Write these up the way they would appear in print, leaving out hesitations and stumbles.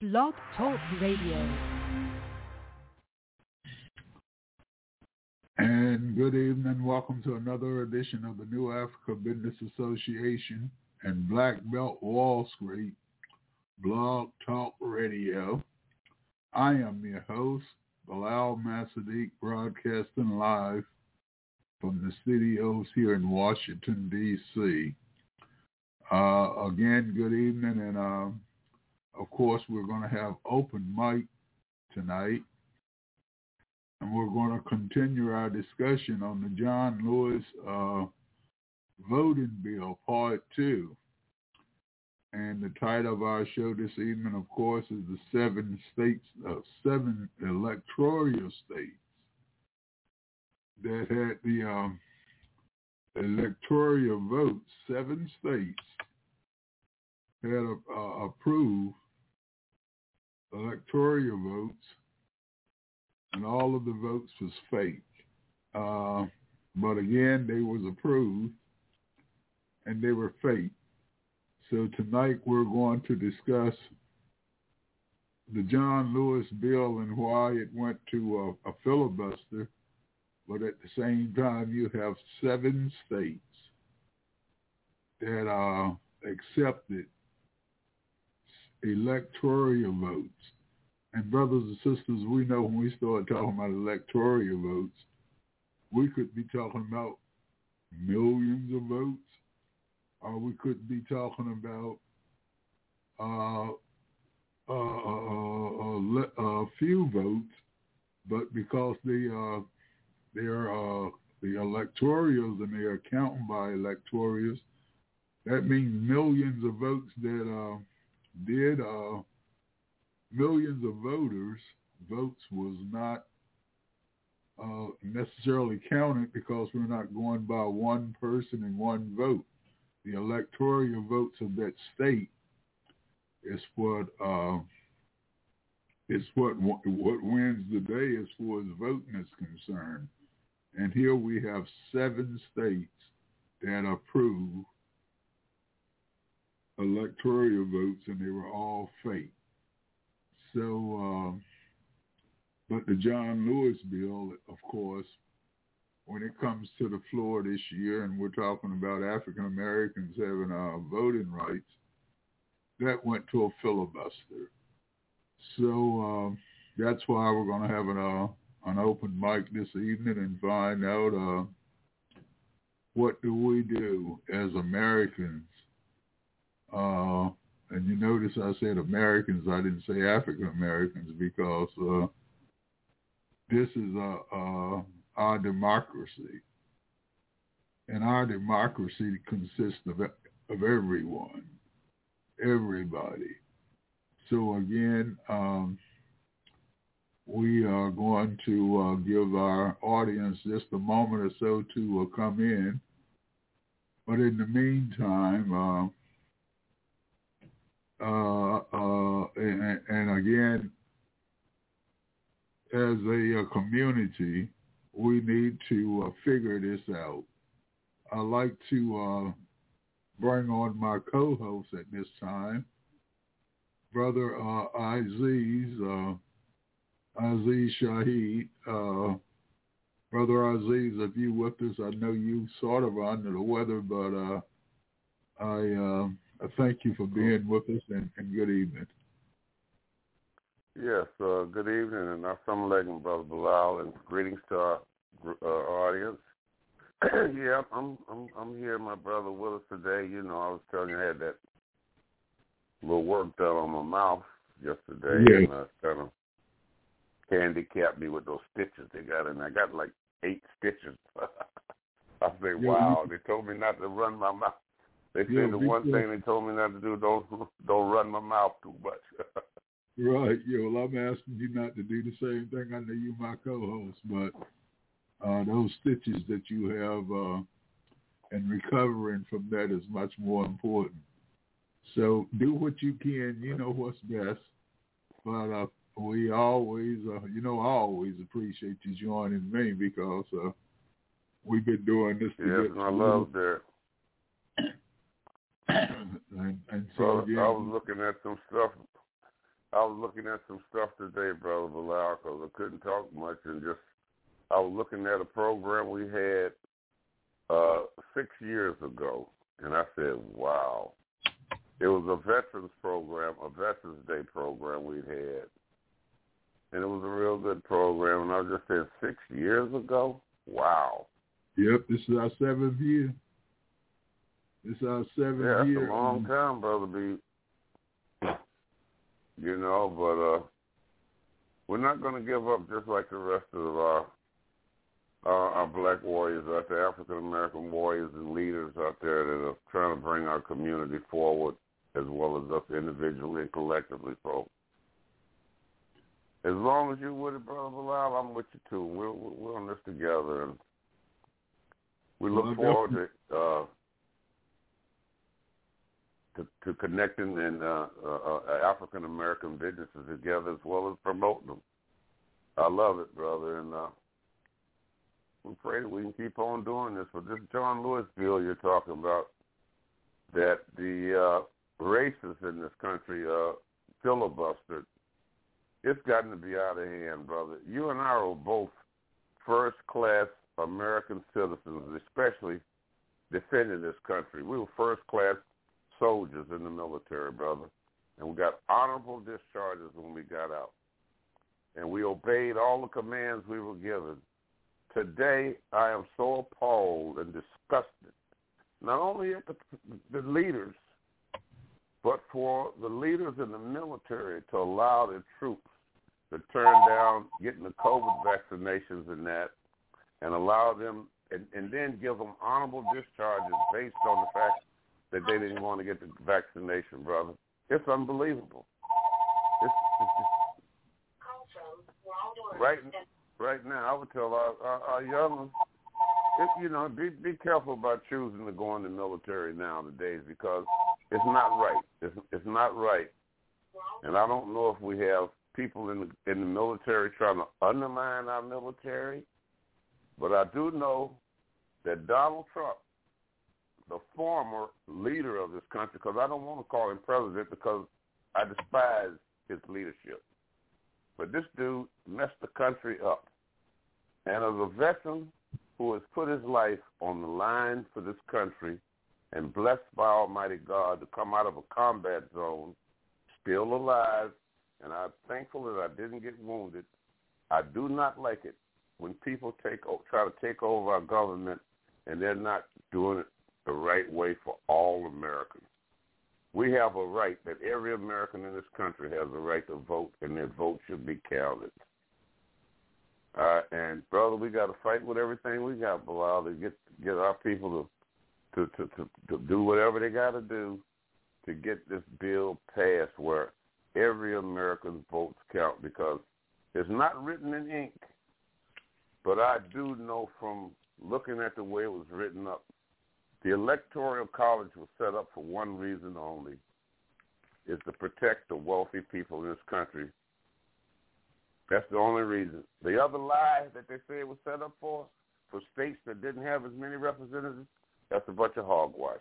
Blog Talk Radio. And good evening. Welcome to another edition of the New Africa Business Association and Black Belt Wall Street Blog Talk Radio. I am your host, Bilal Masadiq, broadcasting live from the studios here in Washington, D.C. Again, good evening, and of course, we're going to have open mic tonight, and we're going to continue our discussion on the John Lewis voting bill, part 2. And the title of our show this evening, of course, is the 7 electoral states that had the electoral votes. 7 states had approved electoral votes, and all of the votes was fake. But again, they was approved, and they were fake. So tonight we're going to discuss the John Lewis bill and why it went to a filibuster, but at the same time you have 7 states that accepted electoral votes. And brothers and sisters, we know when we start talking about electoral votes, we could be talking about millions of votes, or we could be talking about a few votes, but because they are the electorals and they are counted by electorals, that means millions of votes that millions of votes was not necessarily counted because we're not going by one person and one vote. The electoral votes of that state is what wins the day as far as voting is concerned. And here we have 7 states that approve electoral votes, and they were all fake. So, but the John Lewis bill, of course, when it comes to the floor this year, and we're talking about African Americans having voting rights, that went to a filibuster. So that's why we're going to have an open mic this evening and find out what do we do as Americans. And you notice I said Americans, I didn't say African Americans, because this is our democracy. And our democracy consists of everyone, everybody. So again, we are going to give our audience just a moment or so to come in. But in the meantime, and again, as a community, we need to figure this out. I'd like to bring on my co-host at this time, Brother Aziz Shaheed. Brother Aziz, if you with us, I know you sort of under the weather, but I thank you for being with us, and good evening. Yes, good evening, and assalamu alaikum, Brother Bilal, and greetings to our audience. Yeah, I'm here, my brother, with us today. You know, I was telling you I had that little work done on my mouth yesterday, yeah. And kind of handicapped me with those stitches they got in. I got like 8 stitches. I say, wow. They told me not to run my mouth. They said the one thing they told me not to do, don't run my mouth too much. Right. Yeah. Well, I'm asking you not to do the same thing. I know you're my co-host, but those stitches that you have and recovering from that is much more important. So do what you can. You know what's best. But we always, I always appreciate you joining me because we've been doing this together. Yes, I love that. And so I was looking at some stuff I was looking at some stuff today, Brother Bilal, because I couldn't talk much, and I was looking at a program we had 6 years ago, and I said, wow. It was a veterans program, a Veterans Day program we had, and it was a real good program, and I just said 6 years ago? Wow. Yep, this is our 7th year. This is our 7th year. Yeah, that's a long time, Brother B. You know, but we're not going to give up just like the rest of our black warriors out there, African-American warriors and leaders out there that are trying to bring our community forward as well as us individually and collectively, folks. As long as you're with it, Brother Bilal, I'm with you too. We're on this together, and we look forward to connecting and African-American businesses together as well as promoting them. I love it, brother, and we pray that we can keep on doing this. But this John Lewis bill you're talking about, that the racists in this country filibustered, it's gotten to be out of hand, brother. You and I are both first-class American citizens, especially defending this country. We were first-class soldiers in the military, brother, and we got honorable discharges when we got out, and we obeyed all the commands we were given. Today, I am so appalled and disgusted, not only at the leaders, but for the leaders in the military to allow their troops to turn down getting the COVID vaccinations and allow them, and then give them honorable discharges based on the fact that they didn't want to get the vaccination, brother. It's unbelievable. It's right now, I would tell our young ones, be careful about choosing to go in the military nowadays, because it's not right. It's not right. And I don't know if we have people in the military trying to undermine our military, but I do know that Donald Trump, the former leader of this country, because I don't want to call him president because I despise his leadership, but this dude messed the country up. And as a veteran who has put his life on the line for this country and blessed by Almighty God to come out of a combat zone, still alive, and I'm thankful that I didn't get wounded, I do not like it when people try to take over our government and they're not doing it the right way for all Americans. We have a right that every American in this country has a right to vote, and their vote should be counted. And brother, we got to fight with everything we got, Bilal, to get our people to do whatever they got to do to get this bill passed, where every American's votes count, because it's not written in ink. But I do know from looking at the way it was written up, the Electoral College was set up for one reason only, is to protect the wealthy people in this country. That's the only reason. The other lie that they say it was set up for states that didn't have as many representatives, that's a bunch of hogwash.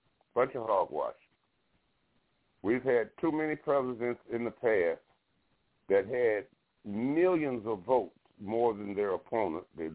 We've had too many presidents in the past that had millions of votes more than their opponent, their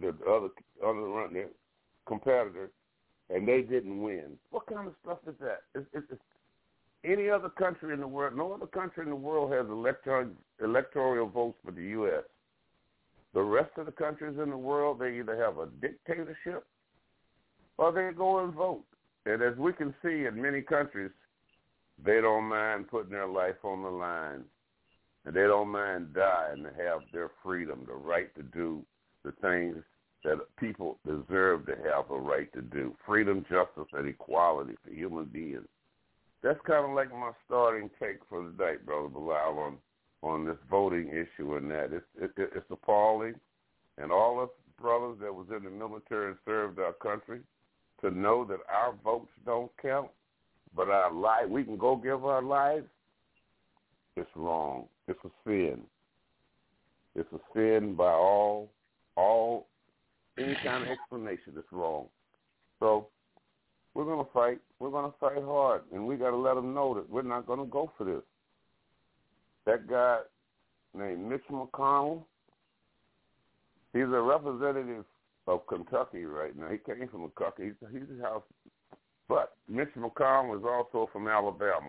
competitor, and they didn't win. What kind of stuff is that? It's any other country in the world, no other country in the world has electoral votes for the U.S. The rest of the countries in the world, they either have a dictatorship or they go and vote. And as we can see in many countries, they don't mind putting their life on the line, and they don't mind dying to have their freedom, the right to do the things that people deserve to have a right to do. Freedom, justice, and equality for human beings. That's kind of like my starting take for the night, Brother Bilal, on this voting issue and that. It's appalling. And all us brothers that was in the military and served our country, to know that our votes don't count, but our life, we can go give our lives, it's wrong. It's a sin. It's a sin by all any kind of explanation. It's wrong. So we're going to fight. We're going to fight hard, and we got to let them know that we're not going to go for this. that guy named Mitch McConnell, he's a representative of Kentucky right now. He came from Kentucky. He's a House. But Mitch McConnell is also from Alabama.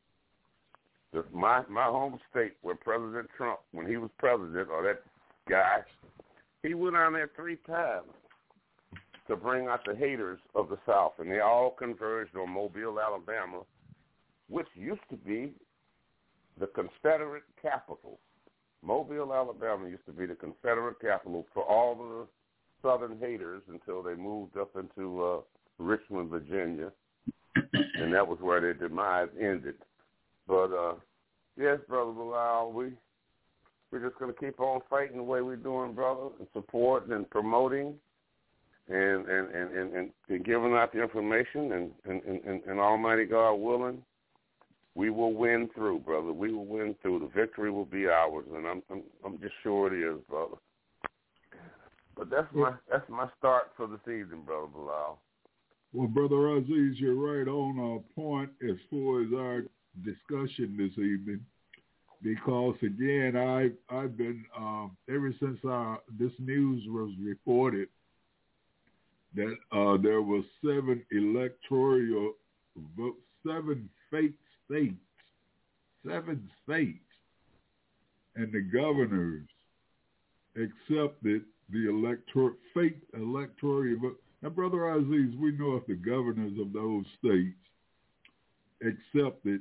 My home state where President Trump, when he was president, or that guy, he went on there 3 times to bring out the haters of the South, and they all converged on Mobile, Alabama, which used to be the Confederate capital. Mobile, Alabama used to be the Confederate capital for all the Southern haters until they moved up into Richmond, Virginia, and that was where their demise ended. But, yes, Brother Bilal, we're just going to keep on fighting the way we're doing, brother, and supporting and promoting and giving out the information, and Almighty God willing, we will win through, brother. We will win through. The victory will be ours, and I'm just sure it is, brother. But that's my start for the season, Brother Bilal. Well, Brother Aziz, you're right on point as far as our discussion this evening, because again, I've been ever since this news was reported that there were 7 electoral votes, 7 fake states, 7 states, and the governors accepted the fake electoral vote. Now, Brother Aziz, we know if the governors of those states accepted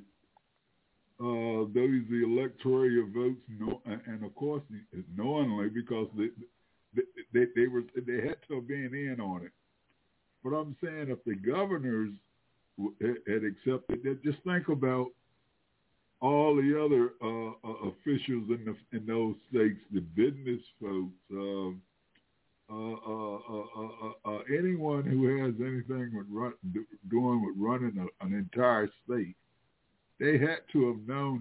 those electoral votes, and of course knowingly, because they had to have been in on it. But I'm saying if the governors had accepted that, just think about all the other officials in those states, the business folks, anyone who has anything with doing with running an entire state. They had to have known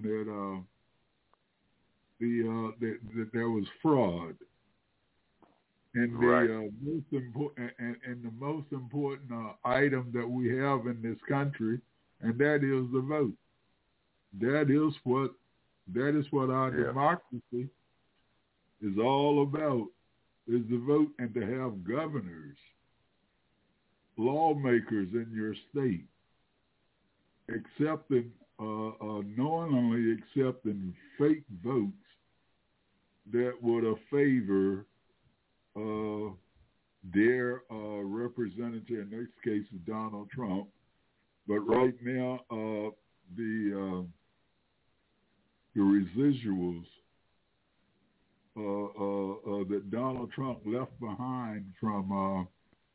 that there was fraud, and right. the most important item that we have in this country, and that is the vote. That is what our democracy is all about, is the vote, and to have governors, lawmakers in your state knowingly accepting fake votes that would favor their representative, in this case Donald Trump. But right now, the residuals that Donald Trump left behind from all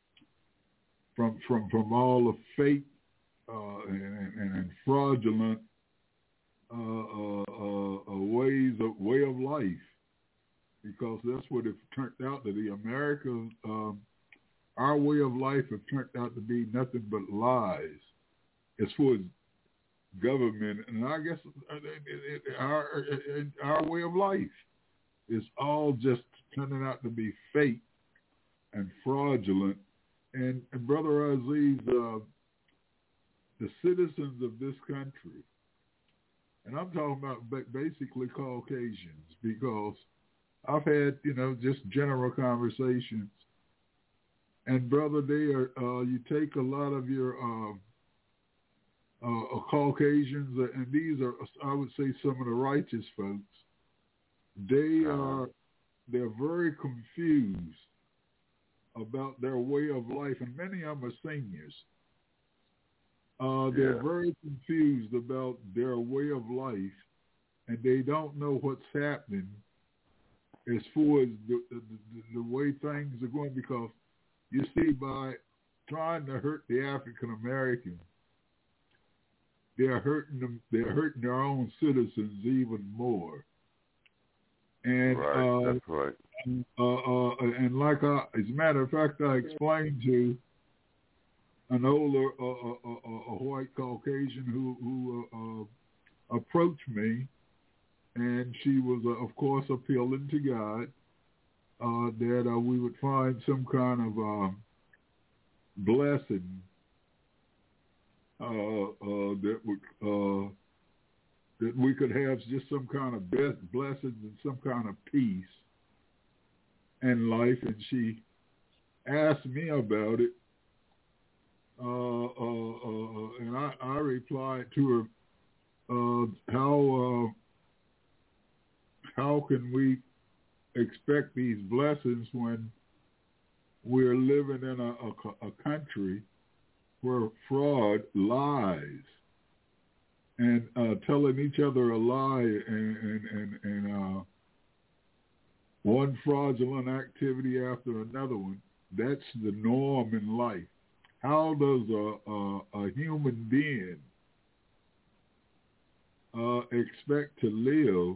the fake and fraudulent way of life, because that's what it turned out to be. Our way of life have turned out to be nothing but lies as far as government, and I guess our way of life is all just turning out to be fake and fraudulent. And Brother Aziz, the citizens of this country, and I'm talking about basically Caucasians, because I've had, just general conversations, and brother, they are, you take a lot of your Caucasians, and these are, I would say, some of the righteous folks. They're very confused about their way of life, and many of them are seniors. They're very confused about their way of life, and they don't know what's happening as far as the way things are going, because you see, by trying to hurt the African Americans, they're hurting them. They're hurting their own citizens even more. And that's right. And like as a matter of fact, I explained to an older a white Caucasian who approached me, and she was of course appealing to God that we would find some kind of blessing that would that we could have just some kind of blessings and some kind of peace in life. And she asked me about it, and I replied to her, how can we expect these blessings when we're living in a country where fraud, lies, and telling each other a lie and one fraudulent activity after another one. That's the norm in life. How does a human being expect to live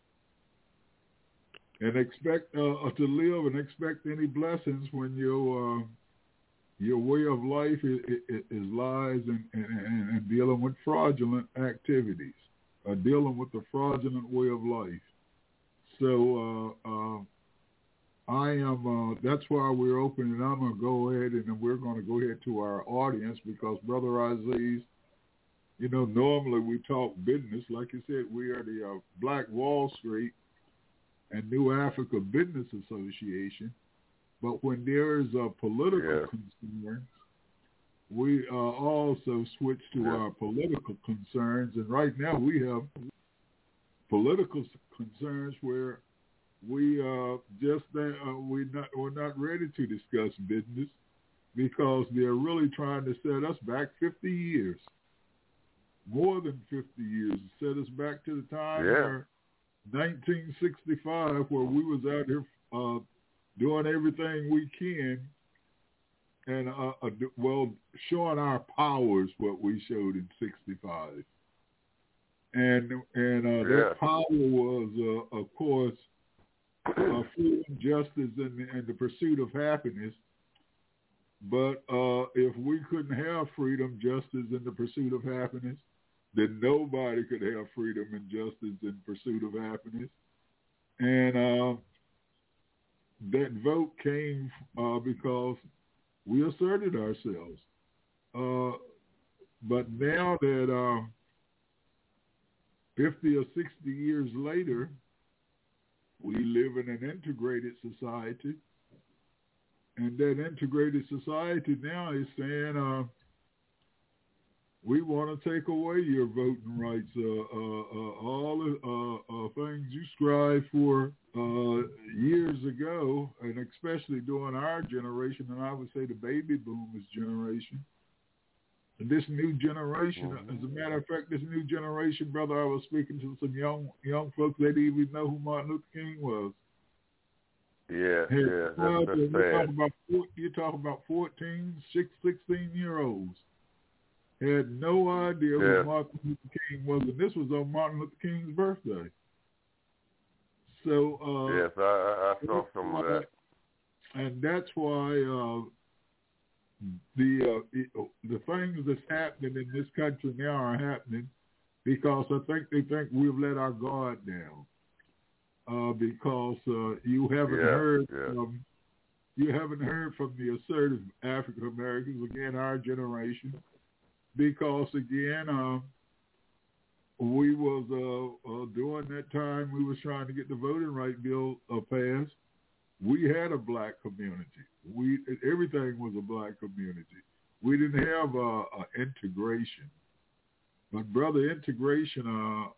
and expect any blessings when your way of life is lies and dealing with fraudulent activities, dealing with the fraudulent way of life? So I am. That's why we're open, and I'm going to go ahead and we're going to go ahead to our audience, because Brother Aziz, normally we talk business. Like you said, we are the Black Wall Street and New Africa Business Association. But when there is a political concern, we also switch to our political concerns. And right now we have political concerns where we're not ready to discuss business, because they're really trying to set us back 50 years, more than 50 years, set us back to the time where 1965, where we was out here doing everything we can and showing our powers, what we showed in 65. And that power was, of course, freedom, justice, and the pursuit of happiness. But if we couldn't have freedom, justice, and the pursuit of happiness, then nobody could have freedom and justice and pursuit of happiness. And that vote came because we asserted ourselves. But now that 50 or 60 years later, we live in an integrated society. And that integrated society now is saying, we want to take away your voting rights. All the things you strive for years ago, and especially during our generation, and I would say the baby boomers generation. And this new generation, as a matter of fact, this new generation, brother, I was speaking to some young folks, they didn't even know who Martin Luther King was. You talk about 14, 16-year-olds. Had no idea who Martin Luther King was, and this was on Martin Luther King's birthday. So I saw some of that, and that's why the things that's happening in this country now are happening because I think they think we've let our guard down. Because you haven't heard from the assertive African Americans, again, our generation. Because again, we was during that time we was trying to get the voting right bill passed. We had a black community. Everything was a black community. We didn't have integration. But brother, integration,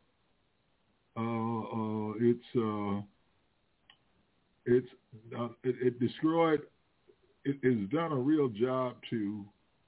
it destroyed. It has done a real job to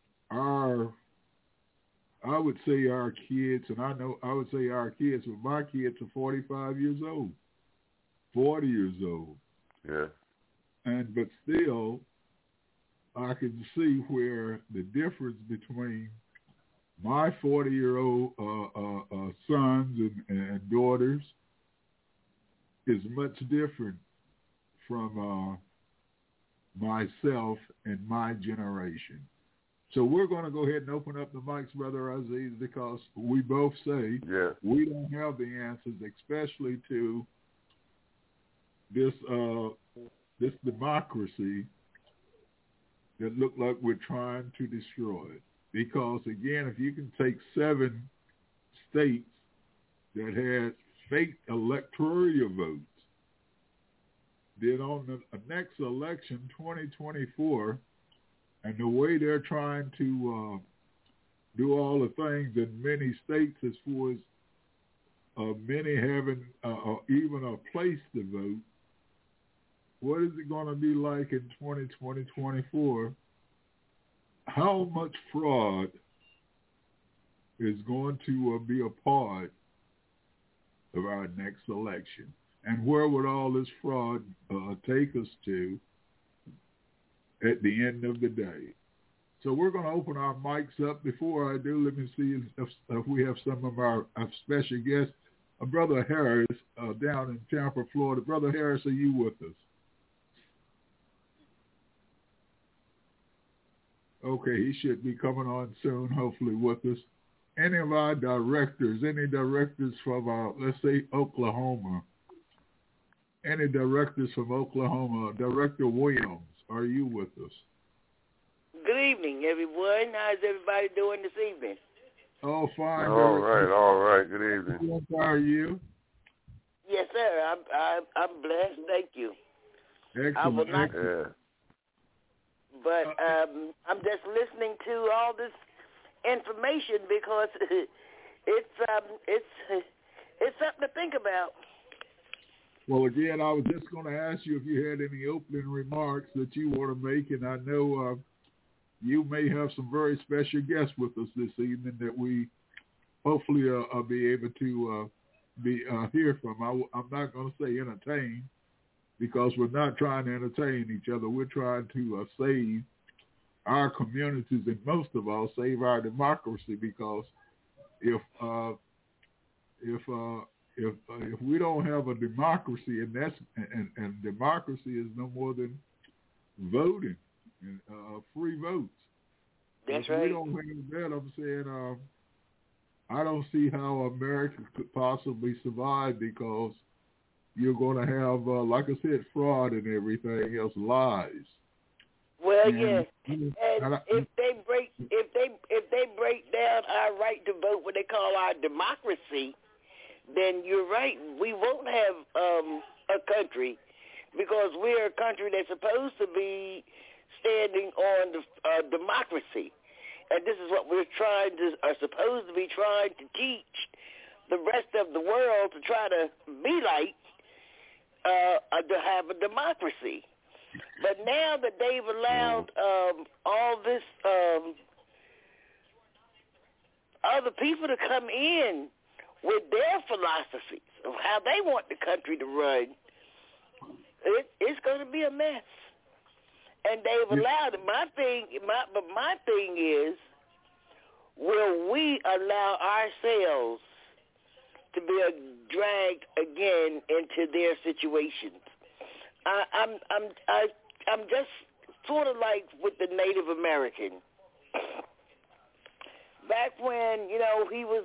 I would say our kids, and I would say our kids, but my kids are 45 years old, 40 years old. Yeah. But still, I can see where the difference between my 40-year-old sons and daughters is much different from myself and my generation. So we're going to go ahead and open up the mics, Brother Aziz, because we both say we don't have the answers, especially to this democracy that look like we're trying to destroy. Because, again, if you can take 7 states that had fake electoral votes. Then on the next election, 2024, and the way they're trying to do all the things in many states as far as many having even a place to vote, what is it going to be like in 2024? How much fraud is going to be a part of our next election? And where would all this fraud take us to at the end of the day? So we're going to open our mics up. Before I do, let me see if we have some of our special guests. Brother Harris down in Tampa, Florida. Brother Harris, are you with us? Okay, he should be coming on soon, hopefully with us. Any of our directors, any directors from, let's say, Oklahoma, any directors from Oklahoma, Director Williams, are you with us? Good evening, everyone. How's everybody doing this evening? Oh, fine. All right. Good evening. How are you? Yes, sir. I'm blessed. Thank you. Excellent. But I'm just listening to all this information because it's something to think about. Well, again, I was just going to ask you if you had any opening remarks that you want to make, and I know you may have some very special guests with us this evening that we hopefully will be able to hear from. I'm not going to say entertain, because we're not trying to entertain each other. We're trying to save our communities, and most of all, save our democracy. Because if we don't have a democracy, and democracy is no more than voting and free votes. That's if right. we don't have that, I'm saying I don't see how America could possibly survive, because you're going to have, like I said, fraud and everything else, lies. Well, and, yes, and if they break down our right to vote, what they call our democracy, then you're right. We won't have a country, because we're a country that's supposed to be standing on the democracy, and this is what are supposed to be trying to teach the rest of the world to try to be like. To have a democracy. But now that they've allowed all this other people to come in with their philosophies of how they want the country to run, it's going to be a mess. And they've allowed it. My thing is, will we allow ourselves to be dragged again into their situations? I'm just sort of like with the Native American. Back when, he was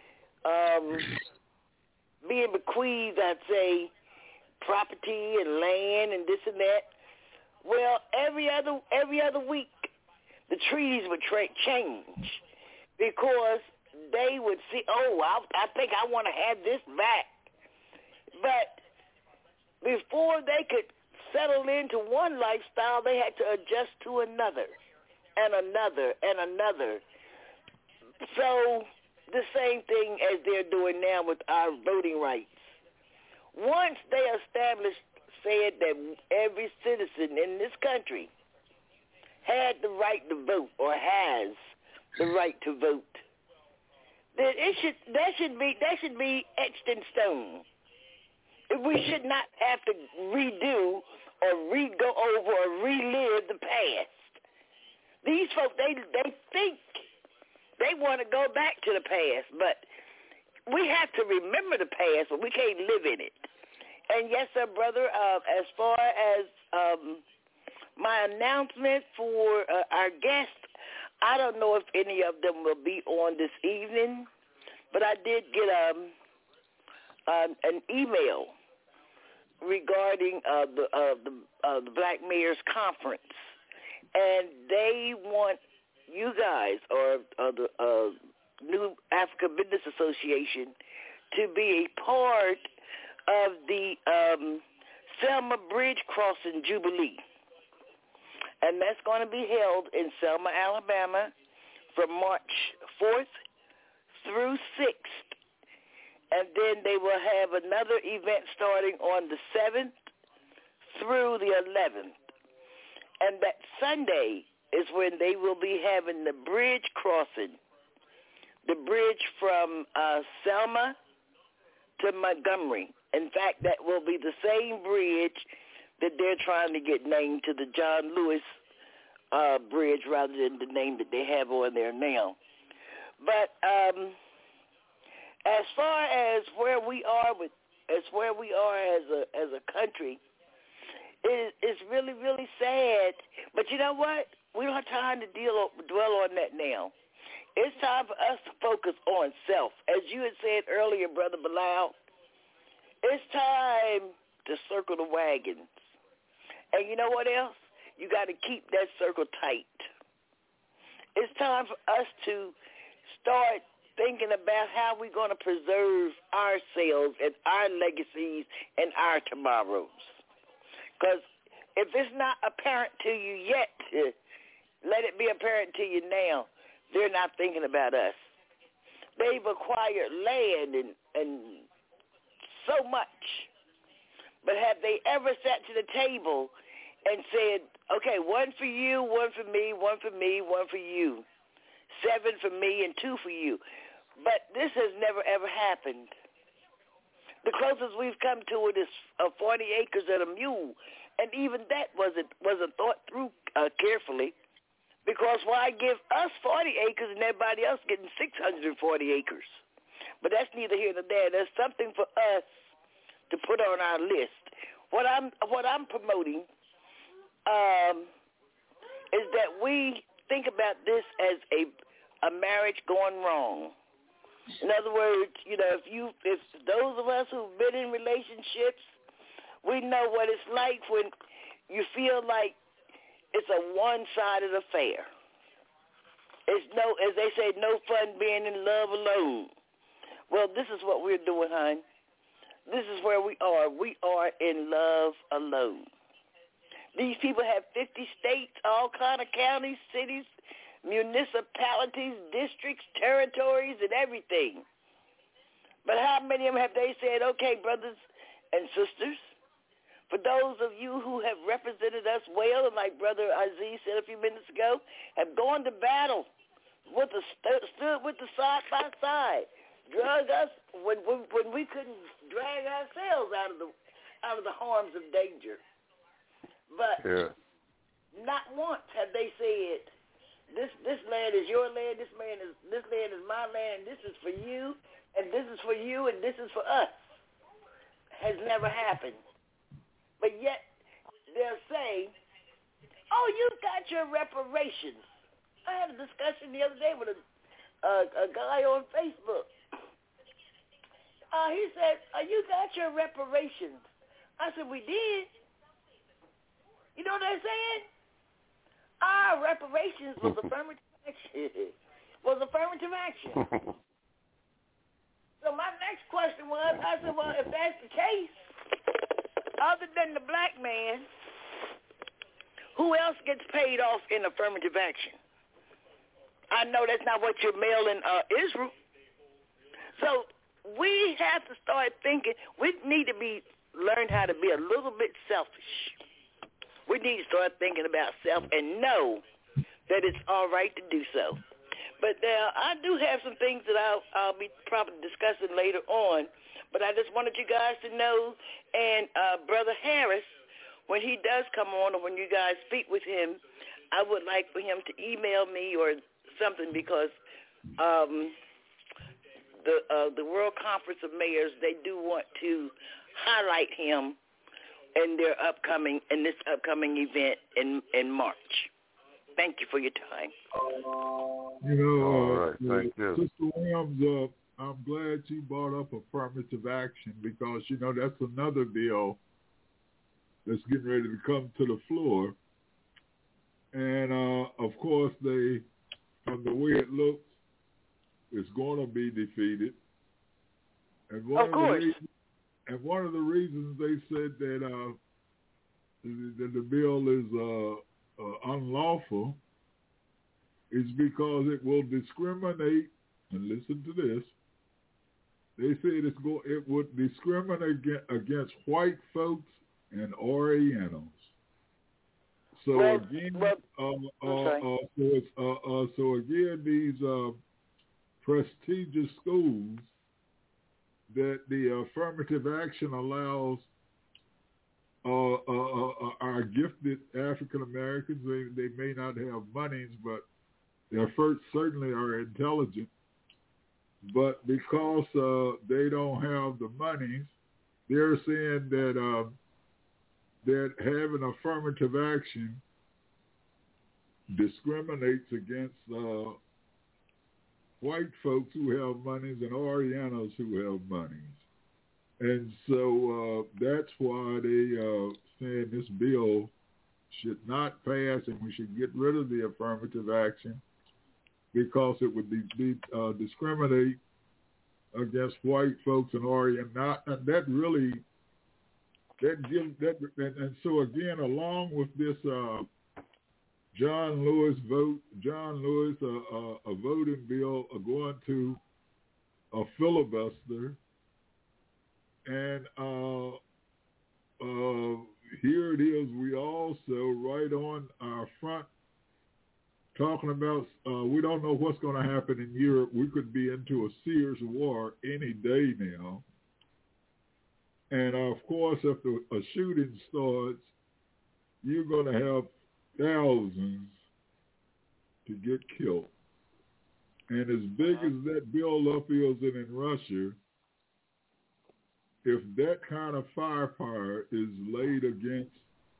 being bequeathed, I'd say, property and land and this and that. Well, every other week, the treaties would change, because they would see, I think I want to have this back. But before they could settle into one lifestyle, they had to adjust to another and another and another. So the same thing as they're doing now with our voting rights. Once they said that every citizen in this country had the right to vote, or has the right to vote, then that should be etched in stone. We should not have to redo or go over or relive the past. These folks, they think they want to go back to the past, but we have to remember the past, but we can't live in it. And yes, sir, brother, as far as my announcement for our guests, I don't know if any of them will be on this evening, but I did get an email regarding the Black Mayors Conference, and they want you guys, or the New Africa Business Association, to be a part of the Selma Bridge Crossing Jubilee. And that's going to be held in Selma, Alabama from March 4th through 6th. And then they will have another event starting on the 7th through the 11th. And that Sunday is when they will be having the bridge crossing, the bridge from Selma to Montgomery. In fact, that will be the same bridge that they're trying to get named to the John Lewis Bridge rather than the name that they have on there now. But as far as where we are as a country, it's really, really sad. But you know what? We don't have time to dwell on that now. It's time for us to focus on self. As you had said earlier, Brother Bilal, it's time to circle the wagons. And you know what else? You got to keep that circle tight. It's time for us to start thinking about how we're going to preserve ourselves and our legacies and our tomorrows. Because if it's not apparent to you yet, let it be apparent to you now. They're not thinking about us. They've acquired land and so much. But have they ever sat to the table and said, okay, one for you, one for me, one for me, one for you, 7 for me and 2 for you? But this has never, ever happened. The closest we've come to it is 40 acres and a mule, and even that wasn't thought through carefully, because why give us 40 acres and everybody else getting 640 acres? But that's neither here nor there. There's something for us to put on our list. What I'm promoting is that we think about this as a marriage gone wrong. In other words, you know, if those of us who've been in relationships, we know what it's like when you feel like it's a one-sided affair. It's as they say, no fun being in love alone. Well, this is what we're doing, hon. This is where we are. We are in love alone. These people have 50 states, all kind of counties, cities, municipalities, districts, territories, and everything. But how many of them have they said, okay, brothers and sisters, for those of you who have represented us well, and like Brother Aziz said a few minutes ago, have gone to battle, stood with the side by side, drug us when we couldn't drag ourselves out of the harms of danger. But not once have they said, this land is your land, this land is my land, this is for you, and this is for you, and this is for us. Has never happened. But yet they'll say, oh, you got your reparations. I had a discussion the other day with a guy on Facebook. He said, you got your reparations. I said, we did. You know what they're saying? Our reparations was affirmative action. So my next question was, I said, well, if that's the case, other than the black man, who else gets paid off in affirmative action? I know that's not what you're mailing Israel. So we have to start thinking. We need to learn how to be a little bit selfish. We need to start thinking about self and know that it's all right to do so. But now I do have some things that I'll be probably discussing later on. But I just wanted you guys to know, and Brother Harris, when he does come on or when you guys speak with him, I would like for him to email me or something, because the World Conference of Mayors, they do want to highlight him in this upcoming event in March. Thank you for your time. You know, all right, thank you. Sister Williams, I'm glad you brought up affirmative action, because, you know, that's another bill that's getting ready to come to the floor. And, of course, from the way it looks, it's going to be defeated. And Of course. one of the reasons they said that the bill is unlawful is because it will discriminate. And listen to this. They said it would discriminate against white folks and Orientals. So again, these prestigious schools that the affirmative action allows are gifted African Americans. They may not have monies, but they certainly are intelligent. But because they don't have the monies, they're saying that having affirmative action discriminates against white folks who have monies and Orientals who have monies. And so that's why they saying this bill should not pass and we should get rid of the affirmative action because it would discriminate against white folks and Orientals. And that really, and so again, along with this John Lewis a voting bill going to a filibuster, and here it is. We also right on our front talking about we don't know what's going to happen in Europe. We could be into a Sears war any day now. And of course, if a shooting starts, you're going to have thousands to get killed. And as big as that buildup is in Russia, if that kind of firepower is laid against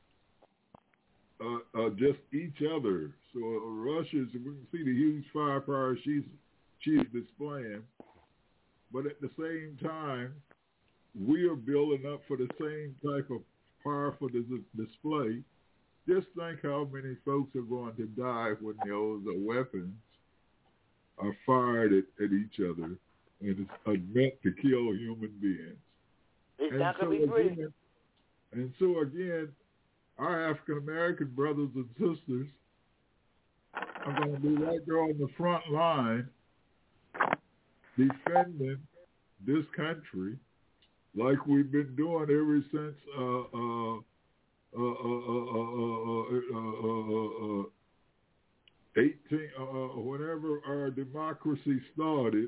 just each other, so Russia's, we can see the huge firepower she's displaying, but at the same time, we are building up for the same type of powerful display. Just think how many folks are going to die when those weapons are fired at each other and it's meant to kill human beings. It's not going to be pretty. And so again, our African American brothers and sisters are going to be right there on the front line defending this country like we've been doing ever since whenever our democracy started,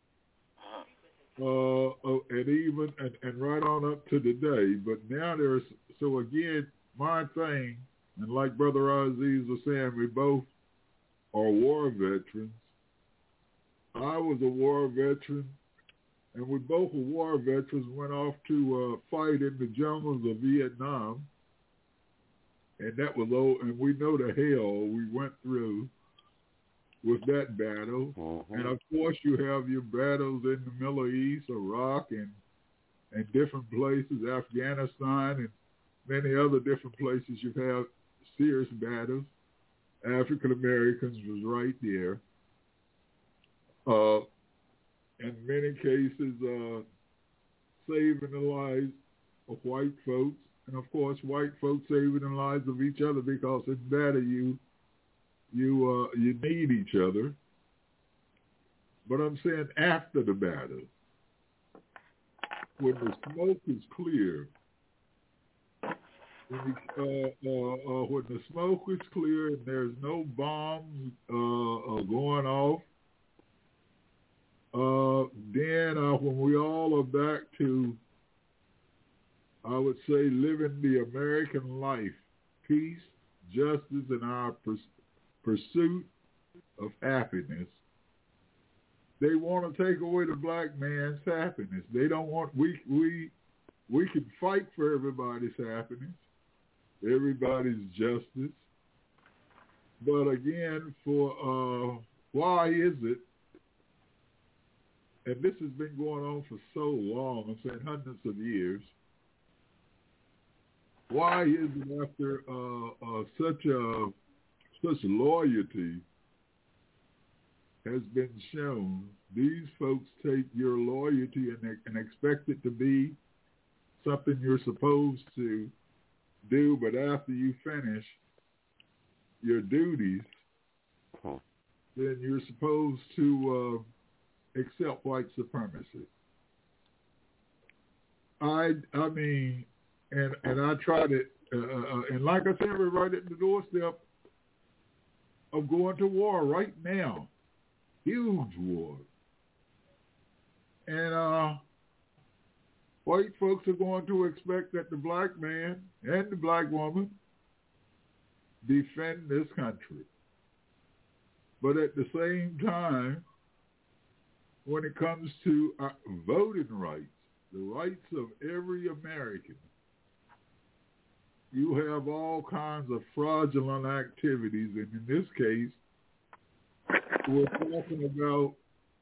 and right on up to today. But now so again, my thing, and like Brother Aziz was saying, we both are war veterans. I was a war veteran, and we both were war veterans, went off to fight in the jungles of Vietnam. And that was and we know the hell we went through with that battle. Mm-hmm. And of course you have your battles in the Middle East, Iraq, and different places, Afghanistan, and many other different places you've had serious battles. African Americans was right there. In many cases, saving the lives of white folks. And of course, white folks saving the lives of each other because it's better you need each other. But I'm saying after the battle, when the smoke is clear, when the smoke is clear and there's no bombs going off, then when we all are back to, I would say, living the American life, peace, justice, and our pursuit of happiness. They want to take away the black man's happiness. They don't want, we can fight for everybody's happiness, everybody's justice. But again, for why is it, and this has been going on for so long, I'm saying hundreds of years, why is it after such loyalty has been shown, these folks take your loyalty and expect it to be something you're supposed to do, but after you finish your duties, then you're supposed to accept white supremacy. I mean, and I tried it, and like I said, we're right at the doorstep of going to war right now. Huge war. And white folks are going to expect that the black man and the black woman defend this country. But at the same time, when it comes to voting rights, the rights of every American, you have all kinds of fraudulent activities. And in this case, we're talking about,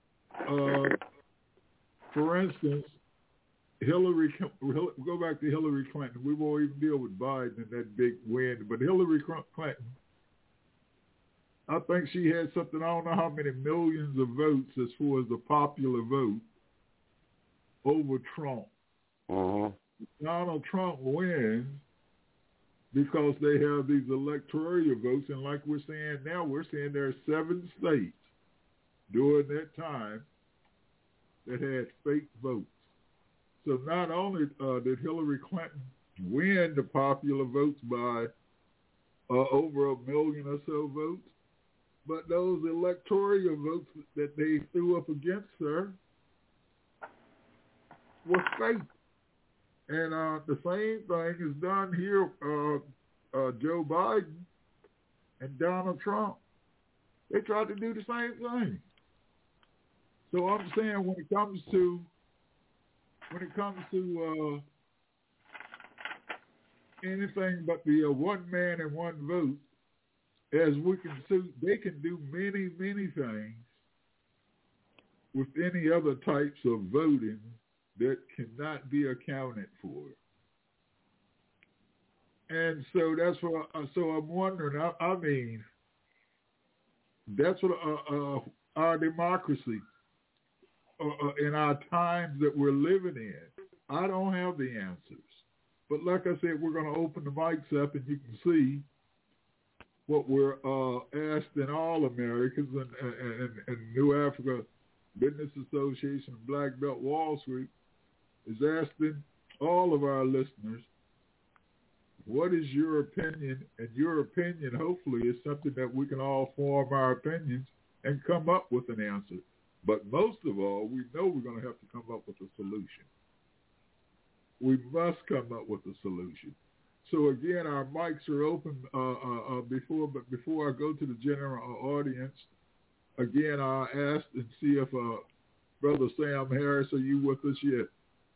for instance, go back to Hillary Clinton. We won't even deal with Biden and that big win, but Hillary Clinton, I think she had something, I don't know how many millions of votes as far as the popular vote over Trump. Donald Trump wins because they have these electoral votes, and like we're saying now, we're saying there are 7 states during that time that had fake votes. So not only did Hillary Clinton win the popular votes by over 1 million or so votes, but those electoral votes that they threw up against her were fake. And the same thing is done here, Joe Biden and Donald Trump. They tried to do the same thing. So I'm saying when it comes to anything but the one man and one vote, as we can see, they can do many, many things with any other types of voting that cannot be accounted for. And so that's what. So I'm wondering. I mean, that's what our democracy in our times that we're living in. I don't have the answers, but like I said, we're going to open the mics up, and you can see what we're asking all Americans and New Africa Business Association and Black Belt Wall Street is asking all of our listeners, what is your opinion? And your opinion, hopefully, is something that we can all form our opinions and come up with an answer. But most of all, we know we're going to have to come up with a solution. We must come up with a solution. So again, our mics are open before I go to the general audience, again, I'll ask and see if Brother Sam Harris, are you with us yet?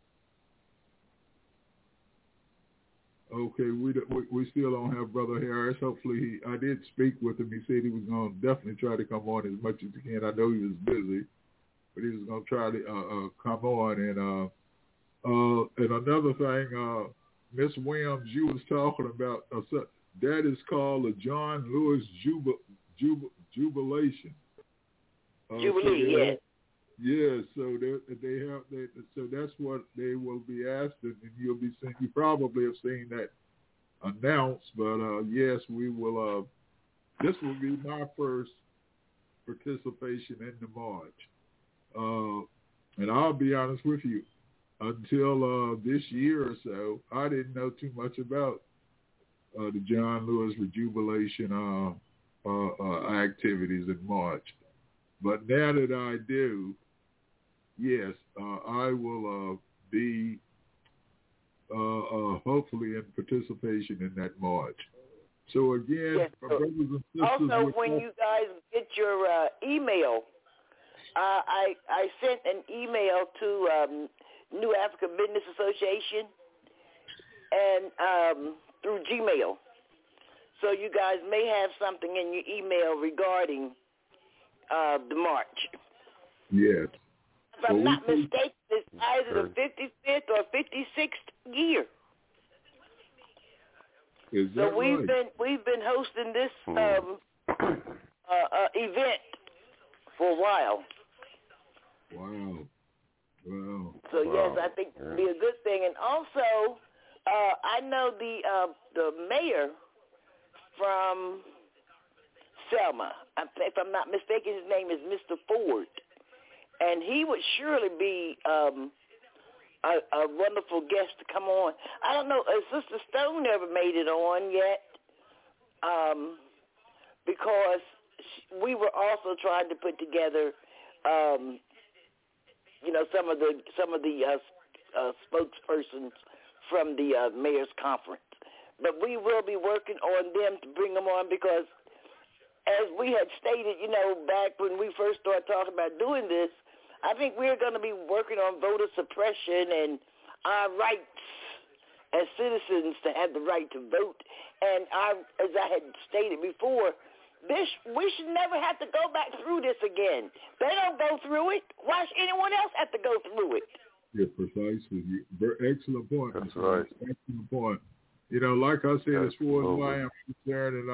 Okay, we still don't have Brother Harris. Hopefully, I did speak with him. He said he was going to definitely try to come on as much as he can. I know he was busy, but he was going to try to come on. And another thing, Miss Williams, you was talking about that is called a John Lewis jubilation. Jubilee, yes. Yeah, so so that's what they will be asking, and you'll be seeing. You probably have seen that announced, but yes, we will. This will be my first participation in the march, and I'll be honest with you. Until this year or so, I didn't know too much about the John Lewis Rejubilation activities in March. But now that I do, yes, I will be hopefully in participation in that march. So again, yes, brothers and sisters. Also, when you guys get your email, I sent an email to New Africa Business Association and through Gmail. So you guys may have something in your email regarding the march. Yes. If I'm not mistaken, it's either the 55th or 56th year. Is that so we've been hosting this event for a while. Wow. So yes, I think it'd be a good thing. And also, I know the mayor from Selma. If I'm not mistaken, his name is Mr. Ford, and he would surely be a wonderful guest to come on. I don't know, Sister Stone never made it on yet, because we were also trying to put together, some of the spokespersons from the mayor's conference. But we will be working on them to bring them on because, as we had stated, back when we first started talking about doing this, I think we're going to be working on voter suppression and our rights as citizens to have the right to vote. And as I had stated before, we should never have to go back through this again. They don't go through it. Why should anyone else have to go through it? Yeah, precisely. Excellent point. That's right. Excellent point. Like I said, as far as I am concerned, and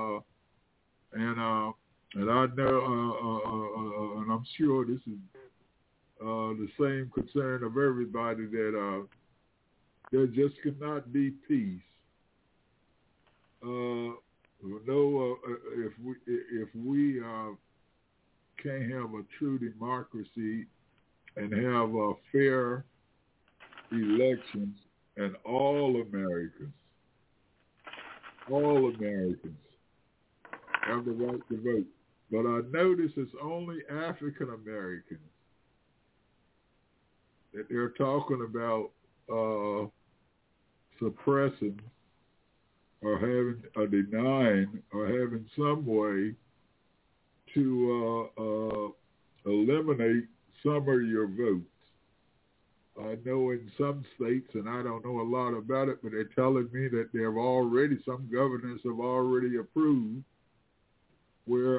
I know, and I'm sure this is the same concern of everybody, that there just cannot be peace. If we can't have a true democracy and have fair elections, and all Americans have the right to vote. But I notice it's only African Americans that they're talking about suppressing or having denying or having some way to eliminate some of your votes. I know in some states, and I don't know a lot about it, but they're telling me that some governors have already approved where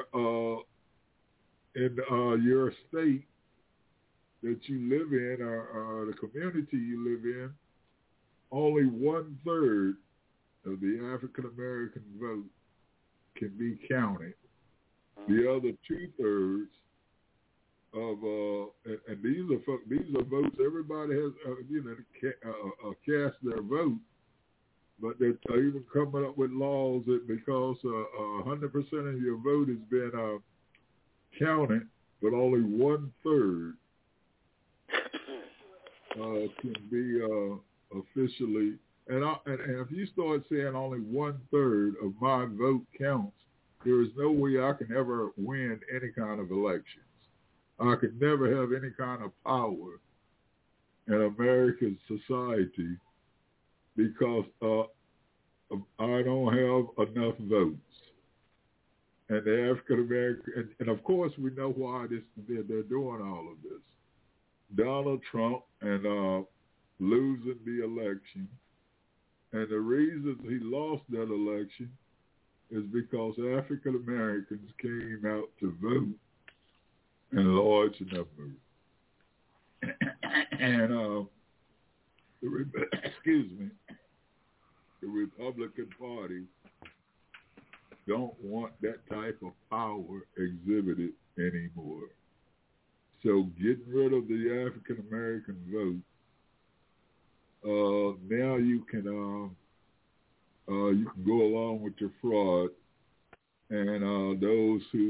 in your state that you live in or the community you live in, only 1/3 of the African American vote can be counted. The other 2/3 of and these are votes. Everybody has cast their vote, but they're even coming up with laws that because 100% of your vote has been counted, but only 1/3 can be officially. And if you start saying only 1/3 of my vote counts, there is no way I can ever win any kind of elections. I could never have any kind of power in American society because I don't have enough votes. And the African American, and of course we know why they're doing all of this. Donald Trump and losing the election. And the reason he lost that election is because African Americans came out to vote in large numbers. And the Republican Party don't want that type of power exhibited anymore. So getting rid of the African American vote, now you can go along with your fraud, and those you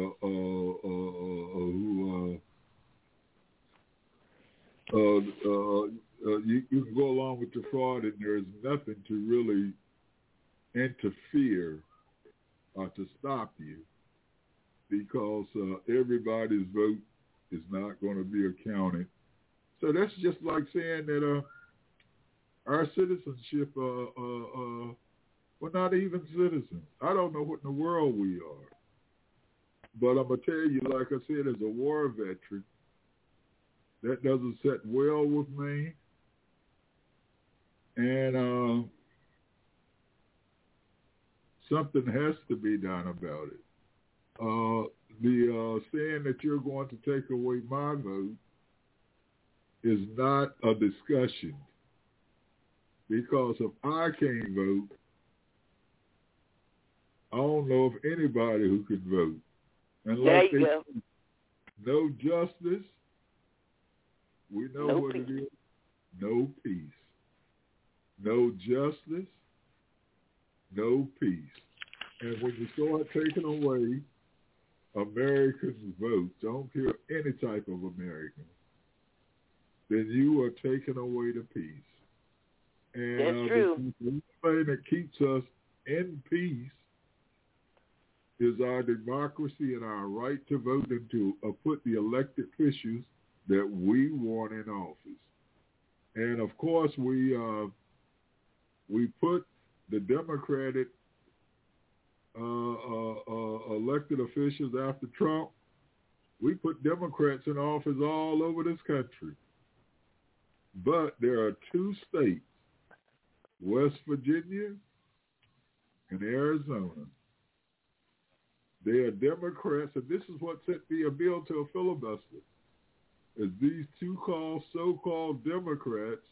can go along with your fraud, and there's nothing to really interfere or to stop you, because everybody's vote is not going to be accounted. So that's just like saying that our citizenship, we're not even citizens. I don't know what in the world we are. But I'm going to tell you, like I said, as a war veteran, that doesn't sit well with me. And something has to be done about it. The saying that you're going to take away my vote is not a discussion. Because if I can't vote, I don't know of anybody who can vote. And there you go. No justice. We know no what peace. it is. No peace. No justice. No peace. And when you start taking away Americans' votes, I don't care any type of American, then you are taking away the peace. And That's true. The thing that keeps us in peace is our democracy and our right to vote and to put the elected officials that we want in office. And of course, we put the Democratic elected officials after Trump. We put Democrats in office all over this country. But there are two states, West Virginia and Arizona. They are Democrats, and this is what sent me a bill to a filibuster, is these two so-called Democrats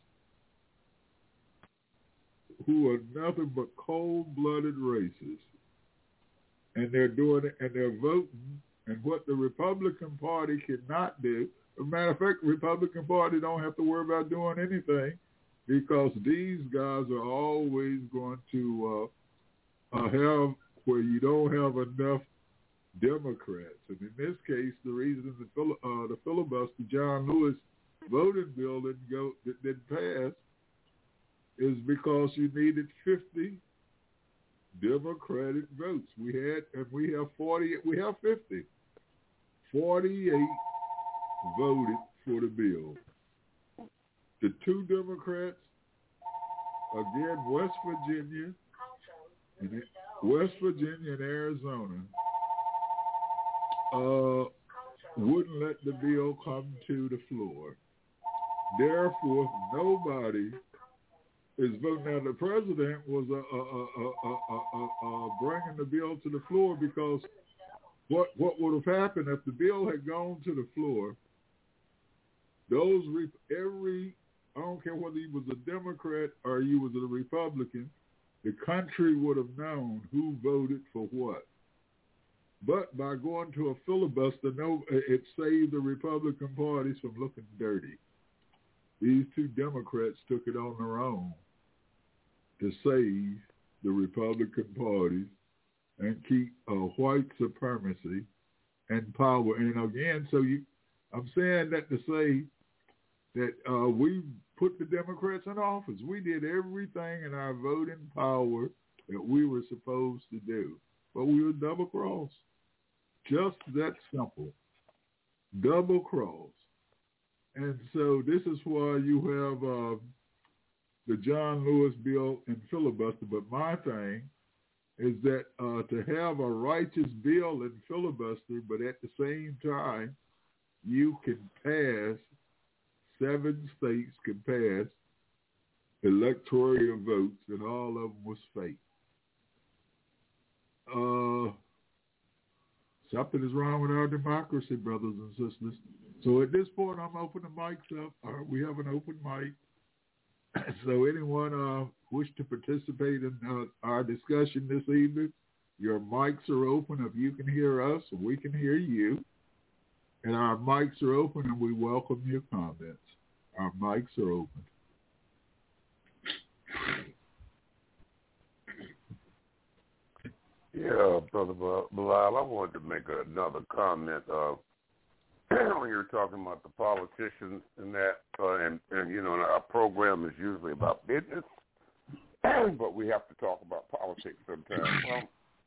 who are nothing but cold-blooded racists. And they're doing it, and they're voting, and what the Republican Party cannot do. As a matter of fact, the Republican Party don't have to worry about doing anything because these guys are always going to have where you don't have enough Democrats. And in this case, the reason the filibuster, John Lewis voting bill didn't pass is because you needed 50 Democratic votes. We have 40. We have 50. 48 voted for the bill. The two Democrats, again, West Virginia and Arizona, wouldn't let the bill come to the floor. Therefore, nobody is voting. Now, the president was bringing the bill to the floor because what would have happened if the bill had gone to the floor? I don't care whether he was a Democrat or he was a Republican, the country would have known who voted for what. But by going to a filibuster, it saved the Republican parties from looking dirty. These two Democrats took it on their own to save the Republican parties and keep white supremacy and power. And again, I'm saying that to say that we put the Democrats in office. We did everything in our voting power that we were supposed to do, but we were double-crossed. Just that simple. Double-crossed. And so this is why you have the John Lewis bill and filibuster. But my thing is that to have a righteous bill and filibuster, but at the same time, you can pass, 7 states can pass electoral votes, and all of them was fake. Something is wrong with our democracy, brothers and sisters. So at this point, I'm opening the mics up. We have an open mic. So anyone wish to participate in our discussion this evening, your mics are open. If you can hear us, we can hear you. And our mics are open, and we welcome your comments. Our mics are open. Yeah, Brother Bilal, I wanted to make another comment. When you're talking about the politicians and that, and you know, our program is usually about business, but we have to talk about politics sometimes. Well,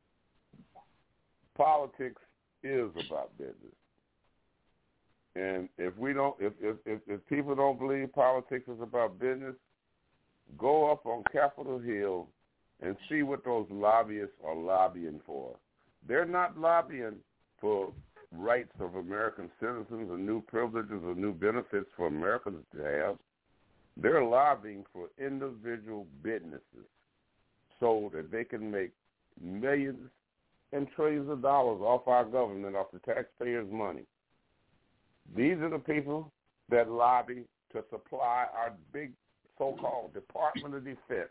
politics is about business, and if people don't believe politics is about business, go up on Capitol Hill and see what those lobbyists are lobbying for. They're not lobbying for rights of American citizens or new privileges or new benefits for Americans to have. They're lobbying for individual businesses so that they can make millions and trillions of dollars off our government, off the taxpayers' money. These are the people that lobby to supply our big so-called Department of Defense.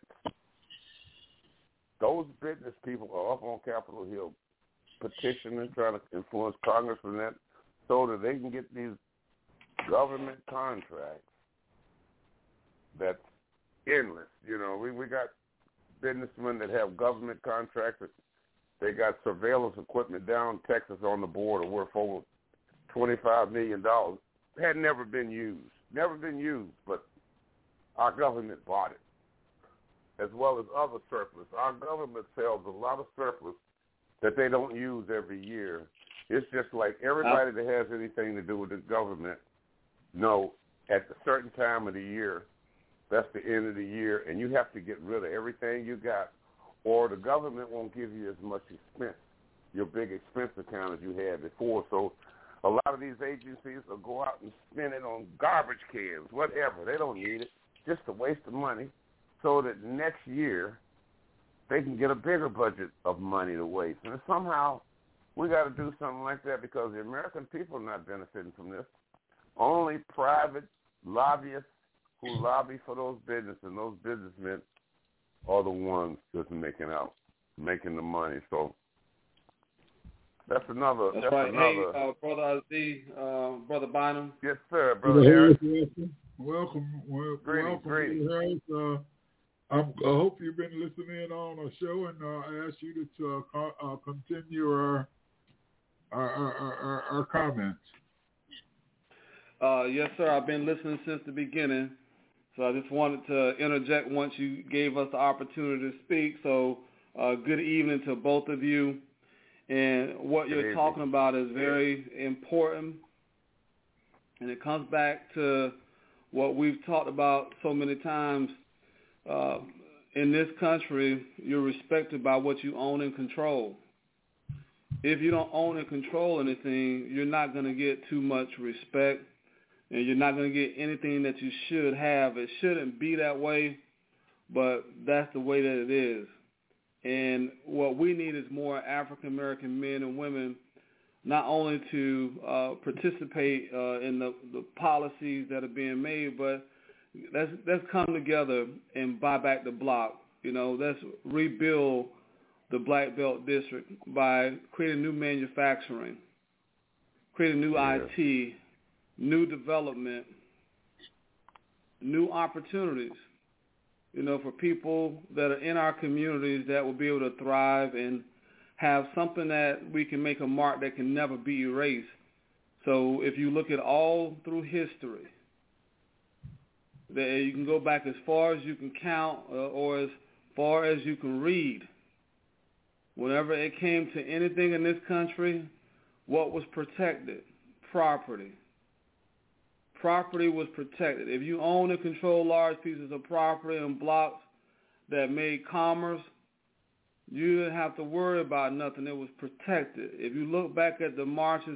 Those business people are up on Capitol Hill petitioning, trying to influence Congress and that so that they can get these government contracts that's endless. You know, we got businessmen that have government contracts. They got surveillance equipment down in Texas on the border worth over $25 million. Had never been used, but our government bought it, as well as other surplus. Our government sells a lot of surplus that they don't use every year. It's just like everybody that has anything to do with the government know at a certain time of the year, that's the end of the year, and you have to get rid of everything you got, or the government won't give you as much expense, your big expense account as you had before. So a lot of these agencies will go out and spend it on garbage cans, whatever. They don't need it, just a waste of money, so that next year they can get a bigger budget of money to waste. And somehow we got to do something like that, because the American people are not benefiting from this. Only private lobbyists who lobby for those businesses, and those businessmen are the ones that's making the money. So that's another. That's right. Another. Hey, Brother Aziz, Brother Bynum. Yes, sir, Brother Harris. Welcome. Greetings. Harris. I hope you've been listening in on our show, and I ask you to continue our comments. Yes, sir. I've been listening since the beginning, so I just wanted to interject once you gave us the opportunity to speak. So good evening to both of you. And what you're talking about is very important, and it comes back to what we've talked about so many times. In this country, you're respected by what you own and control. If you don't own and control anything, you're not going to get too much respect, and you're not going to get anything that you should have. It shouldn't be that way, but that's the way that it is. And what we need is more African-American men and women, not only to participate in the policies that are being made, but let's come together and buy back the block. You know, let's rebuild the Black Belt District by creating new manufacturing, creating new IT, new development, new opportunities, you know, for people that are in our communities that will be able to thrive and have something that we can make a mark that can never be erased. So if you look at all through history, that you can go back as far as you can count or as far as you can read. Whenever it came to anything in this country, what was protected? Property. Property was protected. If you own and control large pieces of property and blocks that made commerce, you didn't have to worry about nothing. It was protected. If you look back at the marches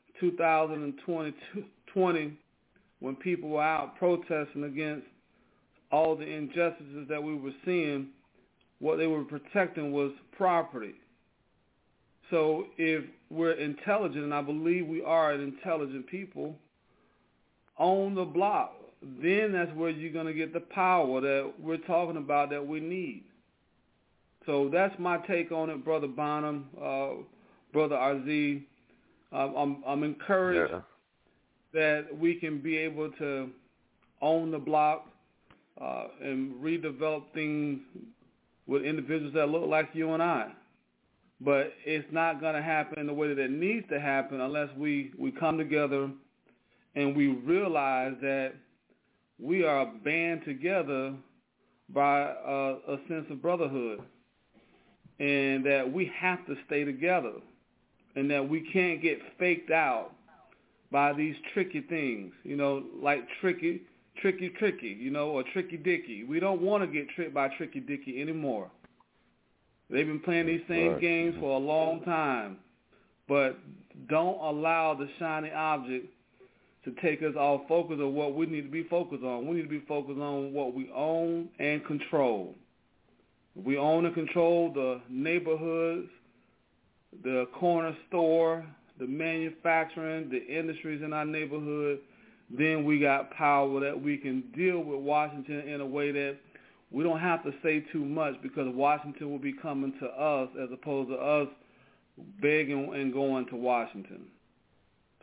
2020, when people were out protesting against all the injustices that we were seeing, what they were protecting was property. So if we're intelligent, and I believe we are an intelligent people, own the block, then that's where you're going to get the power that we're talking about that we need. So that's my take on it, Brother Bonham, Brother Aziz. I'm encouraged that we can be able to own the block and redevelop things with individuals that look like you and I. But it's not going to happen the way that it needs to happen unless we come together and we realize that we are a band together by a sense of brotherhood, and that we have to stay together, and that we can't get faked out by these tricky things, you know, like tricky, you know, or Tricky Dicky. We don't want to get tricked by Tricky Dicky anymore. They've been playing these same games for a long time, but don't allow the shiny object to take us off focus of what we need to be focused on. We need to be focused on what we own and control. We own and control the neighborhoods, the corner store, the manufacturing, the industries in our neighborhood. Then we got power that we can deal with Washington in a way that we don't have to say too much, because Washington will be coming to us as opposed to us begging and going to Washington.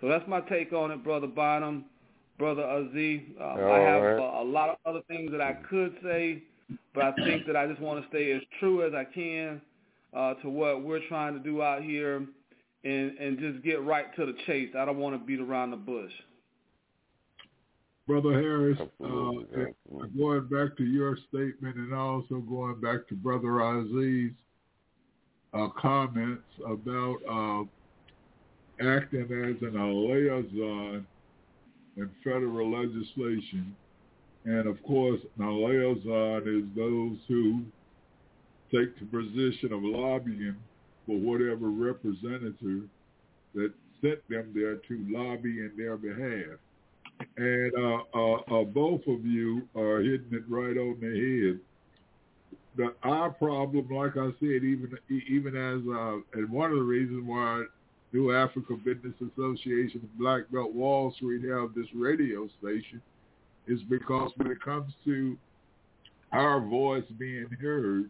So that's my take on it, Brother Bynum, Brother Aziz. I have a lot of other things that I could say, but I think that I just want to stay as true as I can to what we're trying to do out here and just get right to the chase. I don't want to beat around the bush. Brother Harris, going back to your statement and also going back to Brother Aziz's comments about acting as an liaison in federal legislation. And, of course, a liaison is those who take the position of lobbying for whatever representative that sent them there to lobby in their behalf. And both of you are hitting it right on the head. Our problem, like I said, even as, and one of the reasons why New Africa Business Association and Black Belt Wall Street have this radio station is because when it comes to our voice being heard,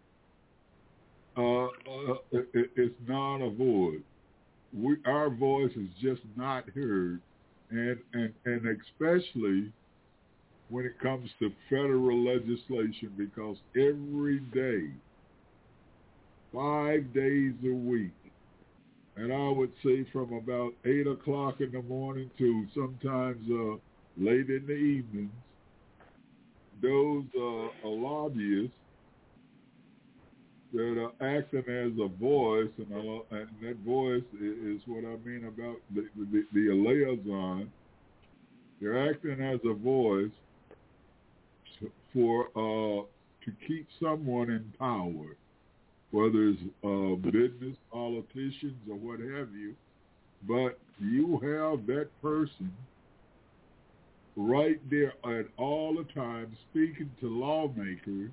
it's non-avoid. Our voice is just not heard. And especially when it comes to federal legislation, because every day, 5 days a week, and I would say from about 8 o'clock in the morning to sometimes late in the evenings, those lobbyists that are acting as a voice, and that voice is what I mean about the liaison. They're acting as a voice for to keep someone in power, whether it's business, politicians, or what have you. But you have that person right there at all the time speaking to lawmakers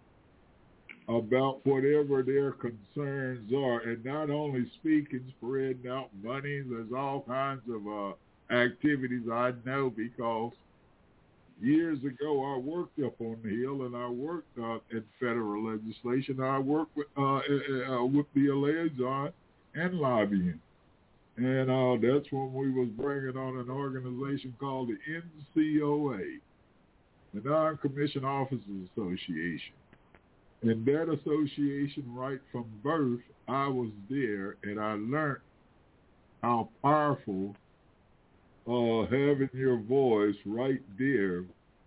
about whatever their concerns are, and not only speaking, spreading out money. There's all kinds of activities I know, because years ago I worked up on the Hill and I worked in federal legislation. I worked with the liaison and lobbying, and that's when we was bringing on an organization called the NCOA, the Non-Commissioned Officers Association. In that association, right from birth, I was there, and I learned how powerful having your voice right there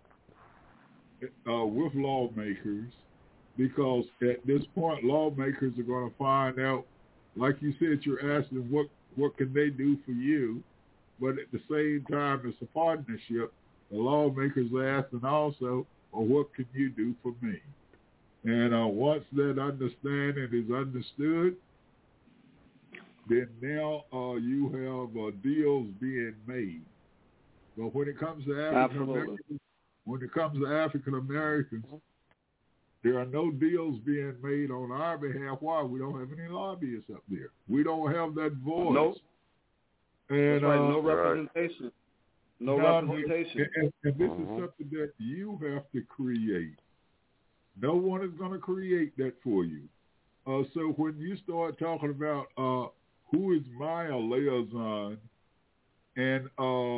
with lawmakers, because at this point, lawmakers are going to find out, like you said, you're asking what can they do for you, but at the same time, it's a partnership. The lawmakers are asking also, well, what can you do for me? And once that understanding is understood, then now you have deals being made. But when it comes to African Americans, there are no deals being made on our behalf. Why? We don't have any lobbyists up there. We don't have that voice. Nope. And that's right. No representation. No representation. And this is something that you have to create. No one is going to create that for you. So when you start talking about who is my liaison and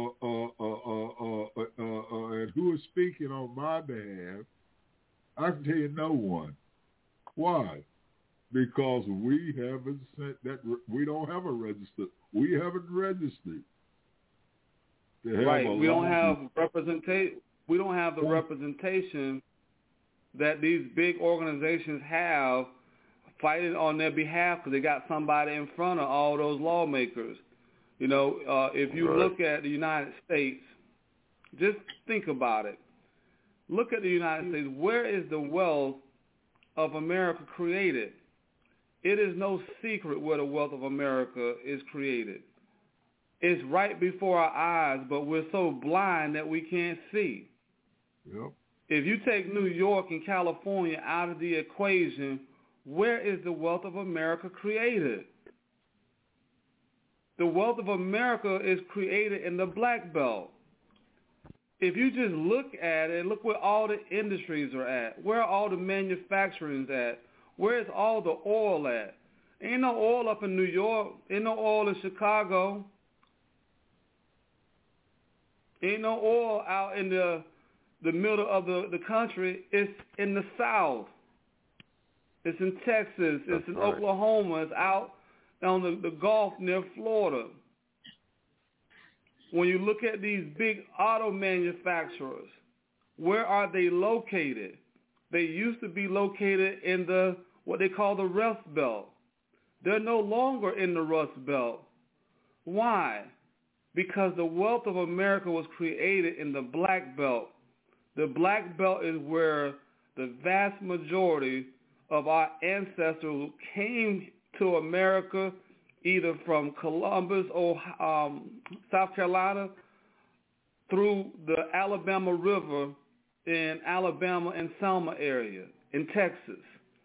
who is speaking on my behalf, I can tell you no one. Why? Because we haven't sent that. We don't have a register. We haven't registered. Right. We don't have representation. We don't have the representation that these big organizations have fighting on their behalf, because they got somebody in front of all those lawmakers. You know, if you look at the United States, just think about it. Look at the United States. Where is the wealth of America created? It is no secret where the wealth of America is created. It's right before our eyes, but we're so blind that we can't see. Yep. If you take New York and California out of the equation, where is the wealth of America created? The wealth of America is created in the Black Belt. If you just look at it, look where all the industries are at, where all the manufacturing's at, where's all the oil at? Ain't no oil up in New York, ain't no oil in Chicago. Ain't no oil out in the middle of the country. It's in the South. It's in Texas. It's in Oklahoma. It's out on the Gulf near Florida. When you look at these big auto manufacturers, where are they located? They used to be located in what they call the Rust Belt. They're no longer in the Rust Belt. Why? Because the wealth of America was created in the Black Belt. The Black Belt is where the vast majority of our ancestors came to America, either from Columbus or South Carolina through the Alabama River in Alabama and Selma area in Texas.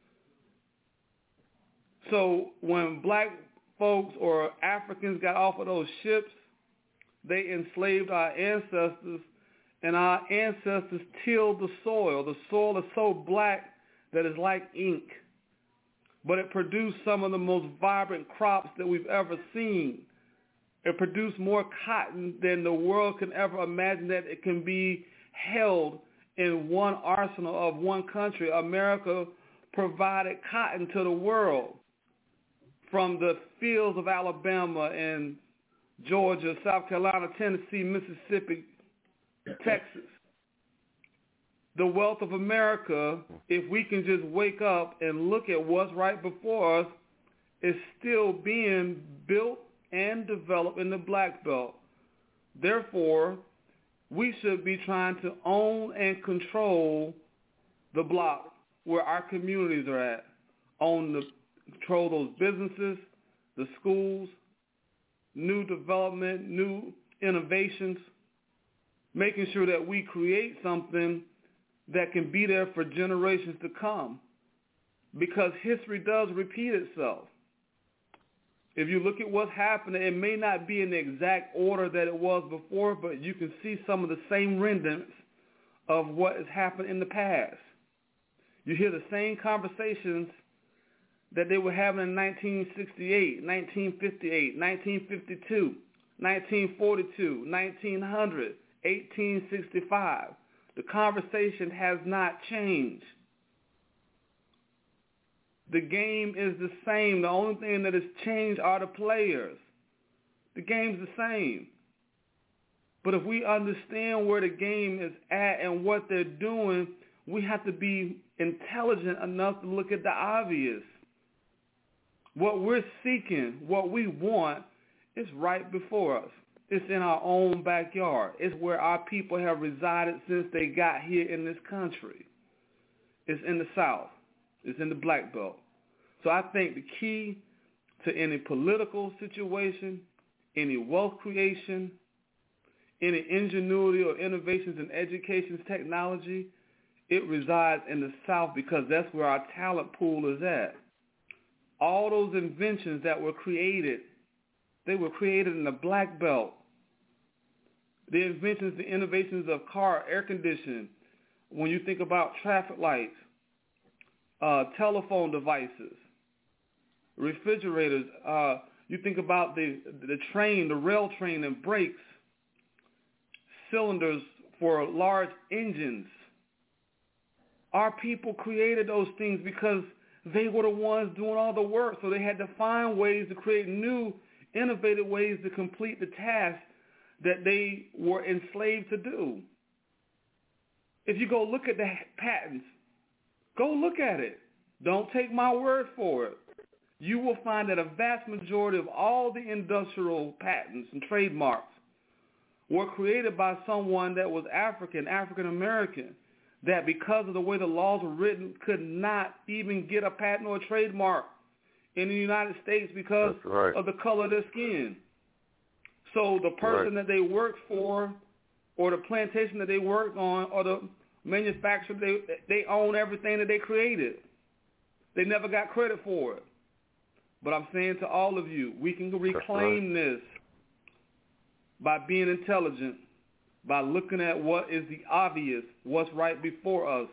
So when black folks or Africans got off of those ships, they enslaved our ancestors, and our ancestors tilled the soil. The soil is so black that it's like ink, but it produced some of the most vibrant crops that we've ever seen. It produced more cotton than the world can ever imagine that it can be held in one arsenal of one country. America provided cotton to the world from the fields of Alabama and Georgia, South Carolina, Tennessee, Mississippi, Texas. The wealth of America, if we can just wake up and look at what's right before us, is still being built and developed in the Black Belt. Therefore, we should be trying to own and control the block where our communities are at. Control those businesses, the schools, new development, new innovations, making sure that we create something that can be there for generations to come, because history does repeat itself. If you look at what's happening, it may not be in the exact order that it was before, but you can see some of the same remnants of what has happened in the past. You hear the same conversations that they were having in 1968, 1958, 1952, 1942, 1900, 1865. The conversation has not changed. The game is the same. The only thing that has changed are the players. The game's the same. But if we understand where the game is at and what they're doing, we have to be intelligent enough to look at the obvious. What we're seeking, what we want, is right before us. It's in our own backyard. It's where our people have resided since they got here in this country. It's in the South. It's in the Black Belt. So I think the key to any political situation, any wealth creation, any ingenuity or innovations in education, technology, it resides in the South, because that's where our talent pool is at. All those inventions that were created, they were created in the Black Belt. The inventions, the innovations of car air conditioning, when you think about traffic lights, telephone devices, refrigerators, you think about the train, the rail train and brakes, cylinders for large engines. Our people created those things because they were the ones doing all the work, so they had to find ways to create new, innovative ways to complete the task that they were enslaved to do. If you go look at the patents, go look at it. Don't take my word for it. You will find that a vast majority of all the industrial patents and trademarks were created by someone that was African American, that because of the way the laws were written could not even get a patent or a trademark in the United States because of the color of their skin. So the person that they worked for, or the plantation that they worked on, or the manufacturer, they own everything that they created. They never got credit for it. But I'm saying to all of you, we can reclaim this by being intelligent, by looking at what is the obvious, what's right before us,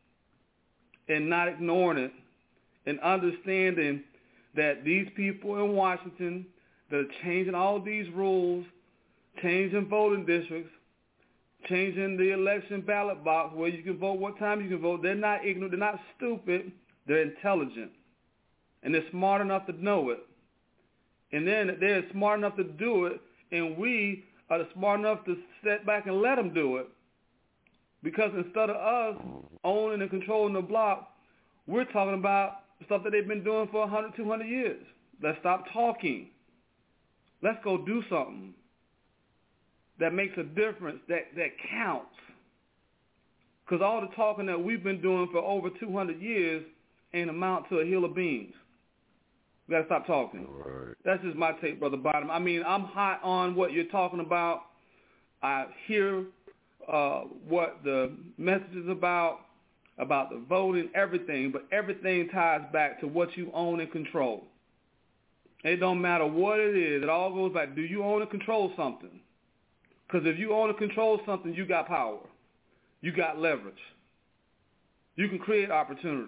and not ignoring it, and understanding that these people in Washington that are changing all these rules, changing voting districts, changing the election ballot box where you can vote what time you can vote. They're not ignorant. They're not stupid. They're intelligent. And they're smart enough to know it. And then they're smart enough to do it, and we are smart enough to sit back and let them do it. Because instead of us owning and controlling the block, we're talking about stuff that they've been doing for 100, 200 years. Let's stop talking. Let's go do something that makes a difference, that counts. Because all the talking that we've been doing for over 200 years ain't amount to a hill of beans. We got to stop talking. Right. That's just my take, Brother Bottom. I mean, I'm hot on what you're talking about. I hear what the message is about the voting, everything, but everything ties back to what you own and control. It don't matter what it is. It all goes back. Do you own and control something? Because if you own and control something, you got power. You got leverage. You can create opportunity.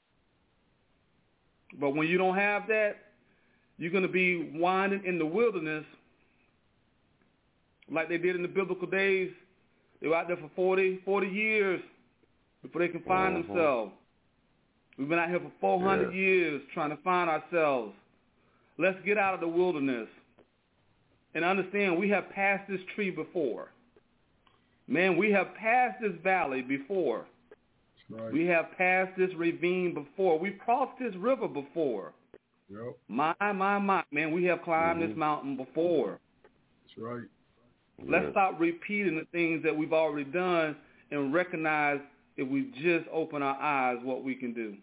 But when you don't have that, you're going to be winding in the wilderness like they did in the biblical days. They were out there for 40 years before they can find themselves. We've been out here for 400 years trying to find ourselves. Let's get out of the wilderness and understand we have passed this tree before. Man, we have passed this valley before. Right. We have passed this ravine before. We've crossed this river before. Yep. My, man, we have climbed this mountain before. That's right. Let's stop repeating the things that we've already done and recognize if we just open our eyes what we can do.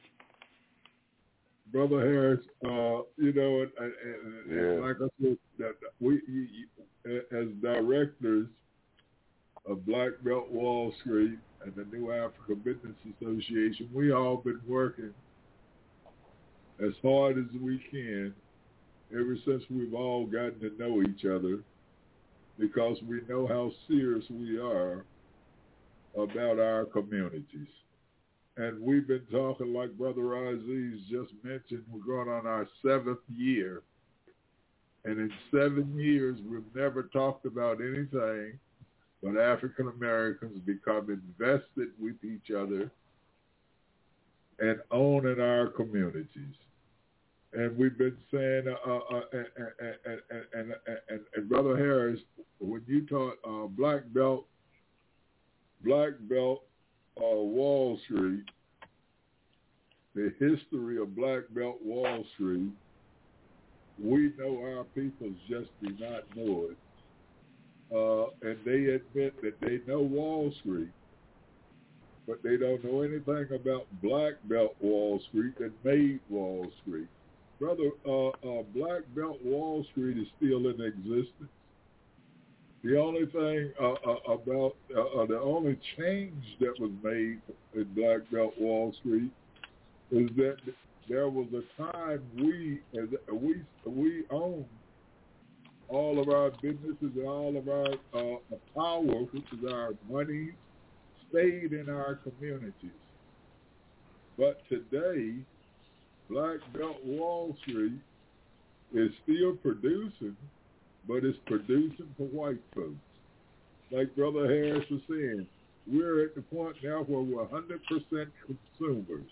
Brother Harris, and like I said, that we as directors of Black Belt Wall Street and the New Africa Business Association, we all been working as hard as we can ever since we've all gotten to know each other, because we know how serious we are about our communities. And we've been talking, like Brother Aziz just mentioned, we're going on our 7th year. And in 7 years, we've never talked about anything but African Americans become invested with each other and owning our communities. And we've been saying, and Brother Harris, when you taught Black Belt Wall Street, the history of Black Belt Wall Street, we know our peoples just do not know it. And they admit that they know Wall Street, but they don't know anything about Black Belt Wall Street that made Wall Street. Brother, Black Belt Wall Street is still in existence. The only thing the only change that was made in Black Belt Wall Street is that there was a time we owned all of our businesses and all of our power, which is our money, stayed in our communities. But today, Black Belt Wall Street is still producing, but it's producing for white folks. Like Brother Harris was saying, we're at the point now where we're 100% consumers.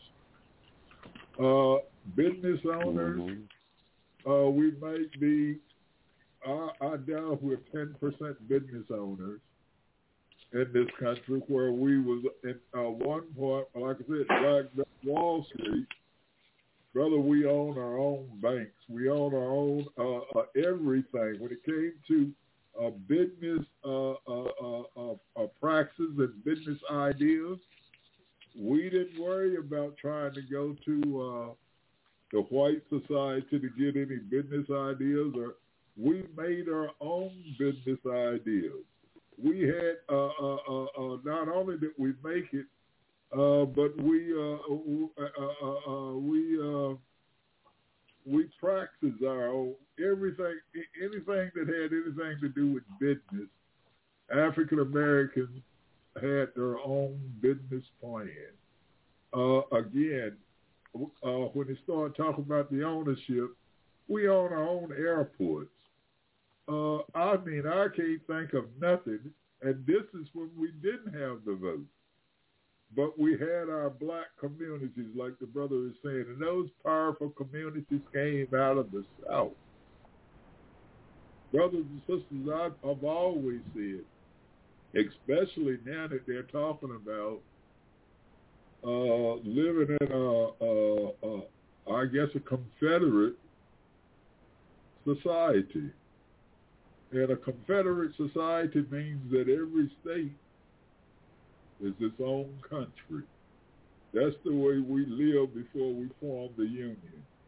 Business owners, we might be, I doubt we're 10% business owners in this country, where we was at one point, like I said, Black Belt Wall Street. Brother, we own our own banks. We own our own everything. When it came to business practices and business ideas, we didn't worry about trying to go to the white society to get any business ideas. Or we made our own business ideas. We had not only did we make it, but we practice our own anything that had anything to do with business. African Americans had their own business plan. Again, when they start talking about the ownership, we own our own airports. I can't think of nothing And this is when we didn't have the vote. But we had our black communities, like the brother is saying, and those powerful communities came out of the South. Brothers and sisters, I've always said, especially now that they're talking about living in a Confederate society. And a Confederate society means that every state is its own country. That's the way we lived before we formed the Union.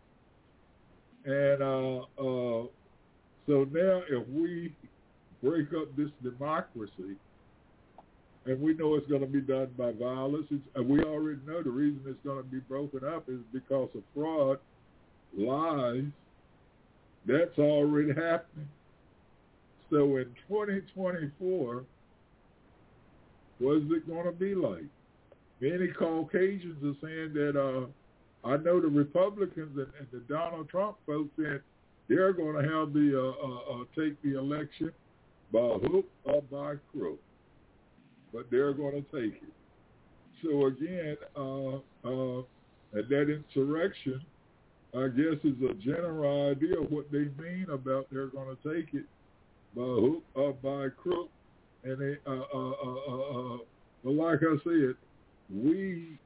And so now if we break up this democracy, and we know it's going to be done by violence, and we already know the reason it's going to be broken up is because of fraud, lies. That's already happening. So in 2024, what's it going to be like? Many Caucasians are saying that, I know the Republicans and the Donald Trump folks said they're going to have take the election by hook or by crook, but they're going to take it. So again, and that insurrection, I guess, is a general idea of what they mean about they're going to take it by hook or by crook. And they, but like I said, we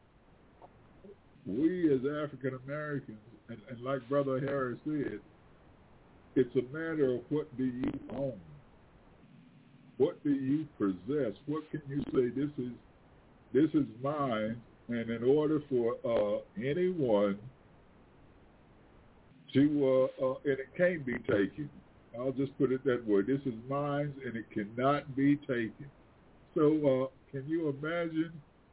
as African Americans, and like Brother Harris said, it's a matter of what do you own, what do you possess, what can you say this is mine, and in order for anyone to and it can't be taken. I'll just put it that way. This is mine, and it cannot be taken. So can you imagine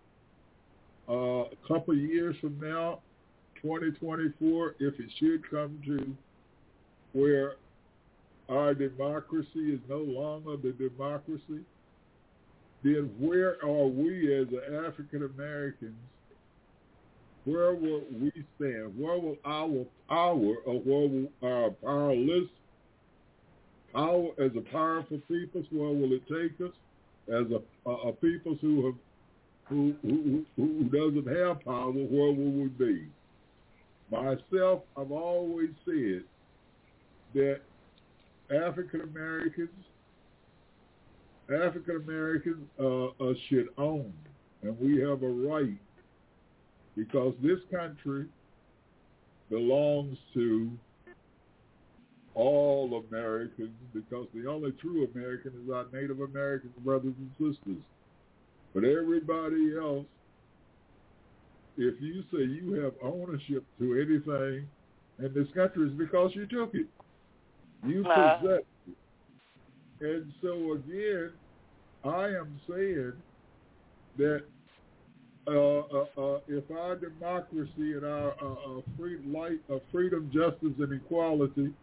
a couple of years from now, 2024, if it should come to where our democracy is no longer the democracy, then where are we as African Americans? Where will we stand? Where will our power, or where will our powerless power as a powerful people, where will it take us? As a people who doesn't have power, where will we be? Myself, I've always said that African Americans should own, and we have a right, because this country belongs to all Americans, because the only true American is our Native American brothers and sisters. But everybody else, if you say you have ownership to anything in this country, it's because you took it. You possess it. And so again, I am saying that if our democracy and our freedom, justice, and equality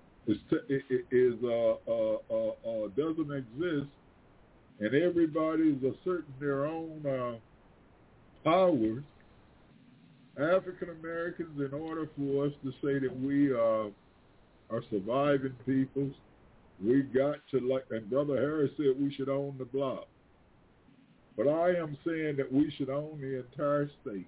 doesn't exist, and everybody is asserting their own powers, African Americans, in order for us to say that we are surviving peoples, we got to, like, and Brother Harris said, we should own the block. But I am saying that we should own the entire state.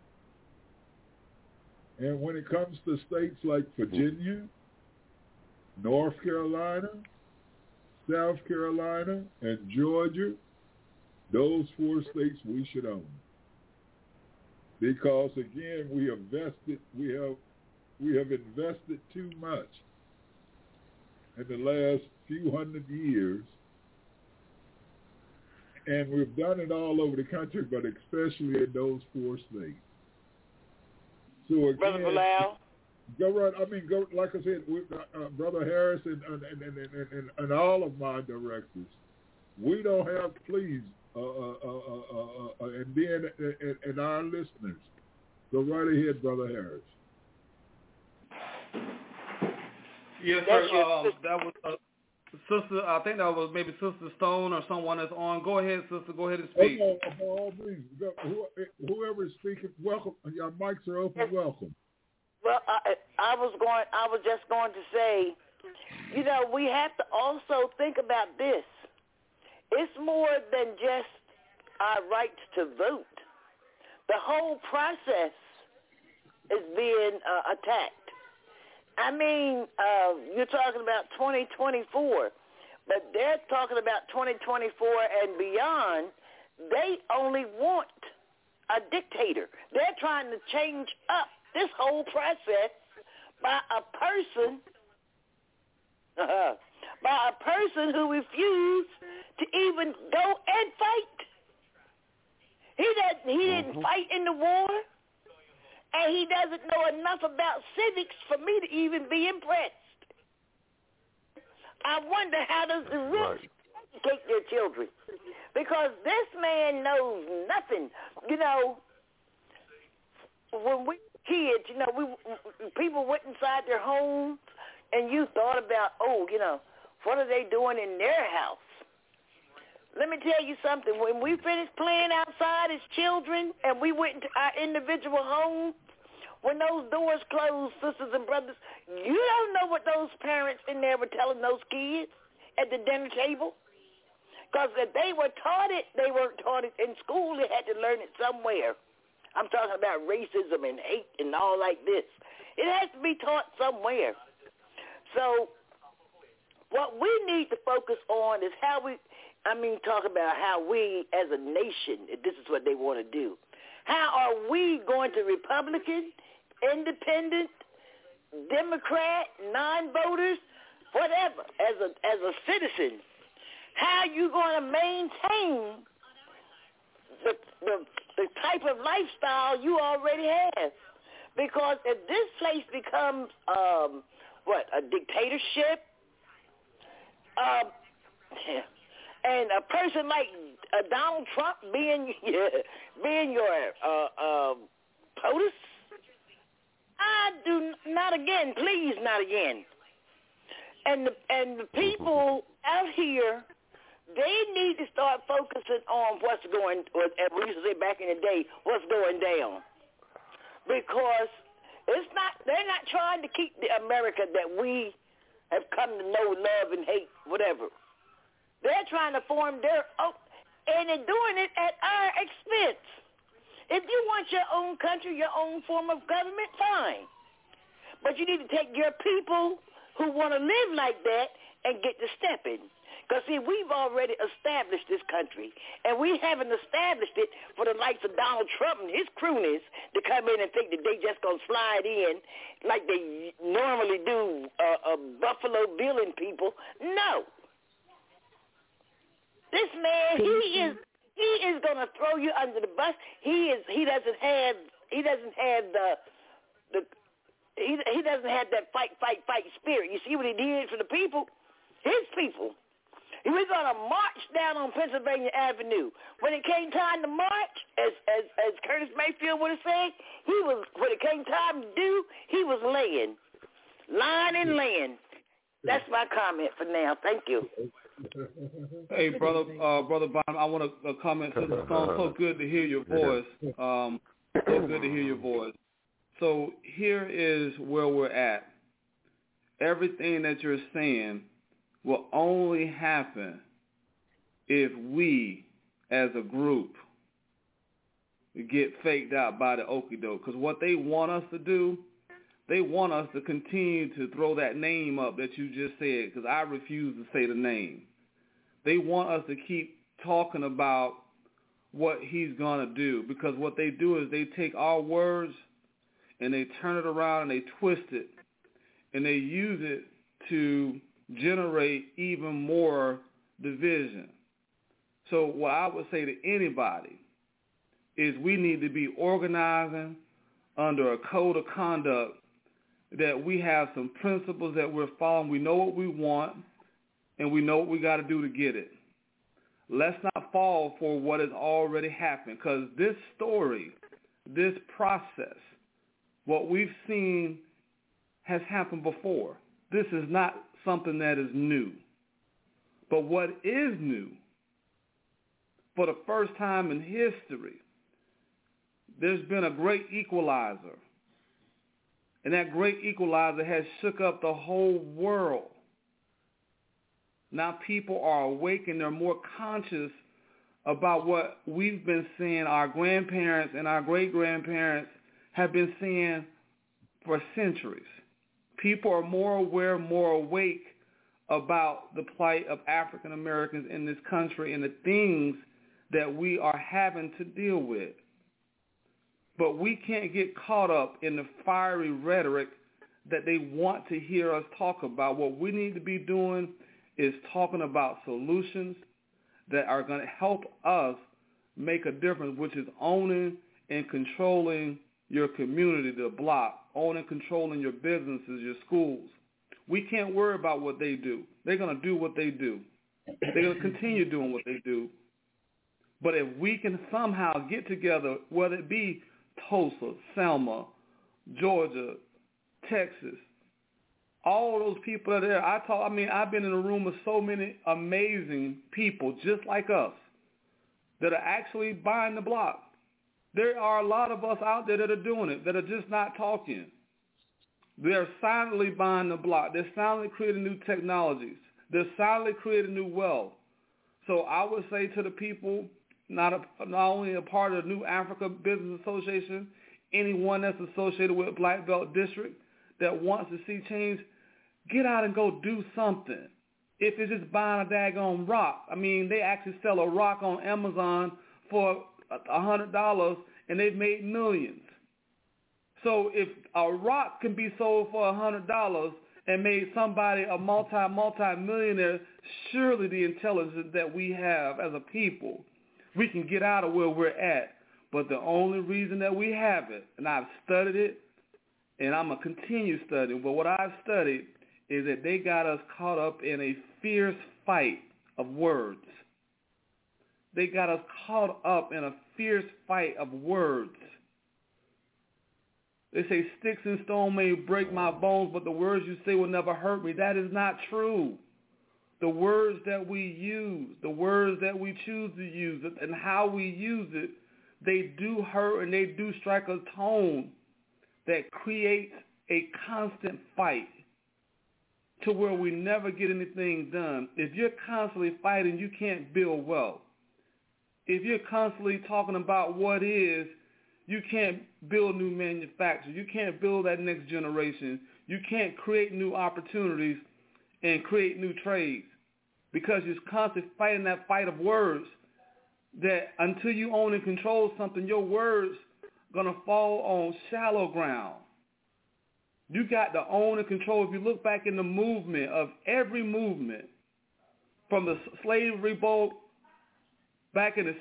And when it comes to states like Virginia, North Carolina, South Carolina, and Georgia, those 4 states we should own. Because again, we have invested too much in the last few hundred years, and we've done it all over the country, but especially in those 4 states. So again, Brother Bilal, go like I said, with, Brother Harris and all of my directors, we don't have, please, and then and our listeners, go right ahead, Brother Harris. Yes, sir. That was Sister. I think that was maybe Sister Stone or someone that's on. Go ahead, Sister. Go ahead and speak. Whoever is speaking, welcome. Your mics are open. Welcome. Well, I was just going to say, we have to also think about this. it's more than just our rights to vote. The whole process is being attacked. I mean, you're talking about 2024, but they're talking about 2024 and beyond. They only want a dictator. They're trying to change up this whole process by a person who refused to even go and fight. He didn't fight in the war, and he doesn't know enough about civics for me to even be impressed. I wonder, how does the rich educate their children? Because this man knows nothing. You know, when we were kids, you know, people went inside their homes, and you thought about, what are they doing in their house? Let me tell you something. When we finished playing outside as children and we went into our individual homes, when those doors closed, sisters and brothers, you don't know what those parents in there were telling those kids at the dinner table. Because if they were taught it, they weren't taught it in school. They had to learn it somewhere. I'm talking about racism and hate and all like this. It has to be taught somewhere. So what we need to focus on is talk about how we as a nation, if this is what they want to do, how are we going to Republican, Independent, Democrat, non-voters, whatever, as a citizen, how are you going to maintain the type of lifestyle you already have? Because if this place becomes a dictatorship, and a person like Donald Trump being your POTUS, I do not again, please not again. And the people out here, they need to start focusing on what's going, as we used to say back in the day, what's going down. Because they're not trying to keep the America that we have come to know, love, and hate, whatever. They're trying to form their own, and they're doing it at our expense. If you want your own country, your own form of government, fine. But you need to take your people who want to live like that and get to stepping. Because, see, we've already established this country, and we haven't established it for the likes of Donald Trump and his cronies to come in and think that they just going to slide in like they normally do Buffalo Billing people. No. This man, he is going to throw you under the bus. He doesn't have that fight spirit. You see what he did for the people? His people. He was going to march down on Pennsylvania Avenue. When it came time to march, as Curtis Mayfield would have said, when it came time to do, he was laying. Lying and laying. That's my comment for now. Thank you. Hey, brother Bynum, I want to comment. Sister Stone, so good to hear your voice. So good to hear your voice. So here is where we're at. Everything that you're saying will only happen if we, as a group, get faked out by the okie doke. Because what they want us to do, they want us to continue to throw that name up that you just said, because I refuse to say the name. They want us to keep talking about what he's going to do, because what they do is they take our words and they turn it around and they twist it, and they use it to generate even more division. So what I would say to anybody is we need to be organizing under a code of conduct, that we have some principles that we're following. We know what we want, and we know what we got to do to get it. Let's not fall for what has already happened, because this story, this process, what we've seen has happened before. This is not something that is new. But what is new, for the first time in history, there's been a great equalizer. And that great equalizer has shook up the whole world. Now people are awake and they're more conscious about what we've been seeing, our grandparents and our great-grandparents have been seeing for centuries. People are more aware, more awake about the plight of African Americans in this country and the things that we are having to deal with. But we can't get caught up in the fiery rhetoric that they want to hear us talk about. What we need to be doing is talking about solutions that are going to help us make a difference, which is owning and controlling your community, the block, owning and controlling your businesses, your schools. We can't worry about what they do. They're going to do what they do. They're going to continue doing what they do. But if we can somehow get together, whether it be Tulsa, Selma, Georgia, Texas, all those people are there. I've been in a room with so many amazing people just like us that are actually buying the block. There are a lot of us out there that are doing it, that are just not talking. They're silently buying the block. They're silently creating new technologies. They're silently creating new wealth. So I would say to the people, not only a part of the New Africa Business Association, anyone that's associated with Black Belt District that wants to see change, get out and go do something. If it's just buying a daggone rock. I mean, they actually sell a rock on Amazon for $100 and they've made millions. So if a rock can be sold for $100 and made somebody a multi-millionaire, surely the intelligence that we have as a people, we can get out of where we're at. But the only reason that we have it, and I've studied it, and I'm going to continue studying, but what I've studied is that they got us caught up in a fierce fight of words. They got us caught up in a fierce fight of words. They say sticks and stone may break my bones, but the words you say will never hurt me. That is not true. The words that we use, the words that we choose to use, and how we use it, they do hurt and they do strike a tone that creates a constant fight to where we never get anything done. If you're constantly fighting, you can't build wealth. If you're constantly talking about what is, you can't build new manufacturers. You can't build that next generation. You can't create new opportunities and create new trades because you're constantly fighting that fight of words that until you own and control something, your words are going to fall on shallow ground. You got to own and control. If you look back in the movement of every movement, from the slave revolt back in the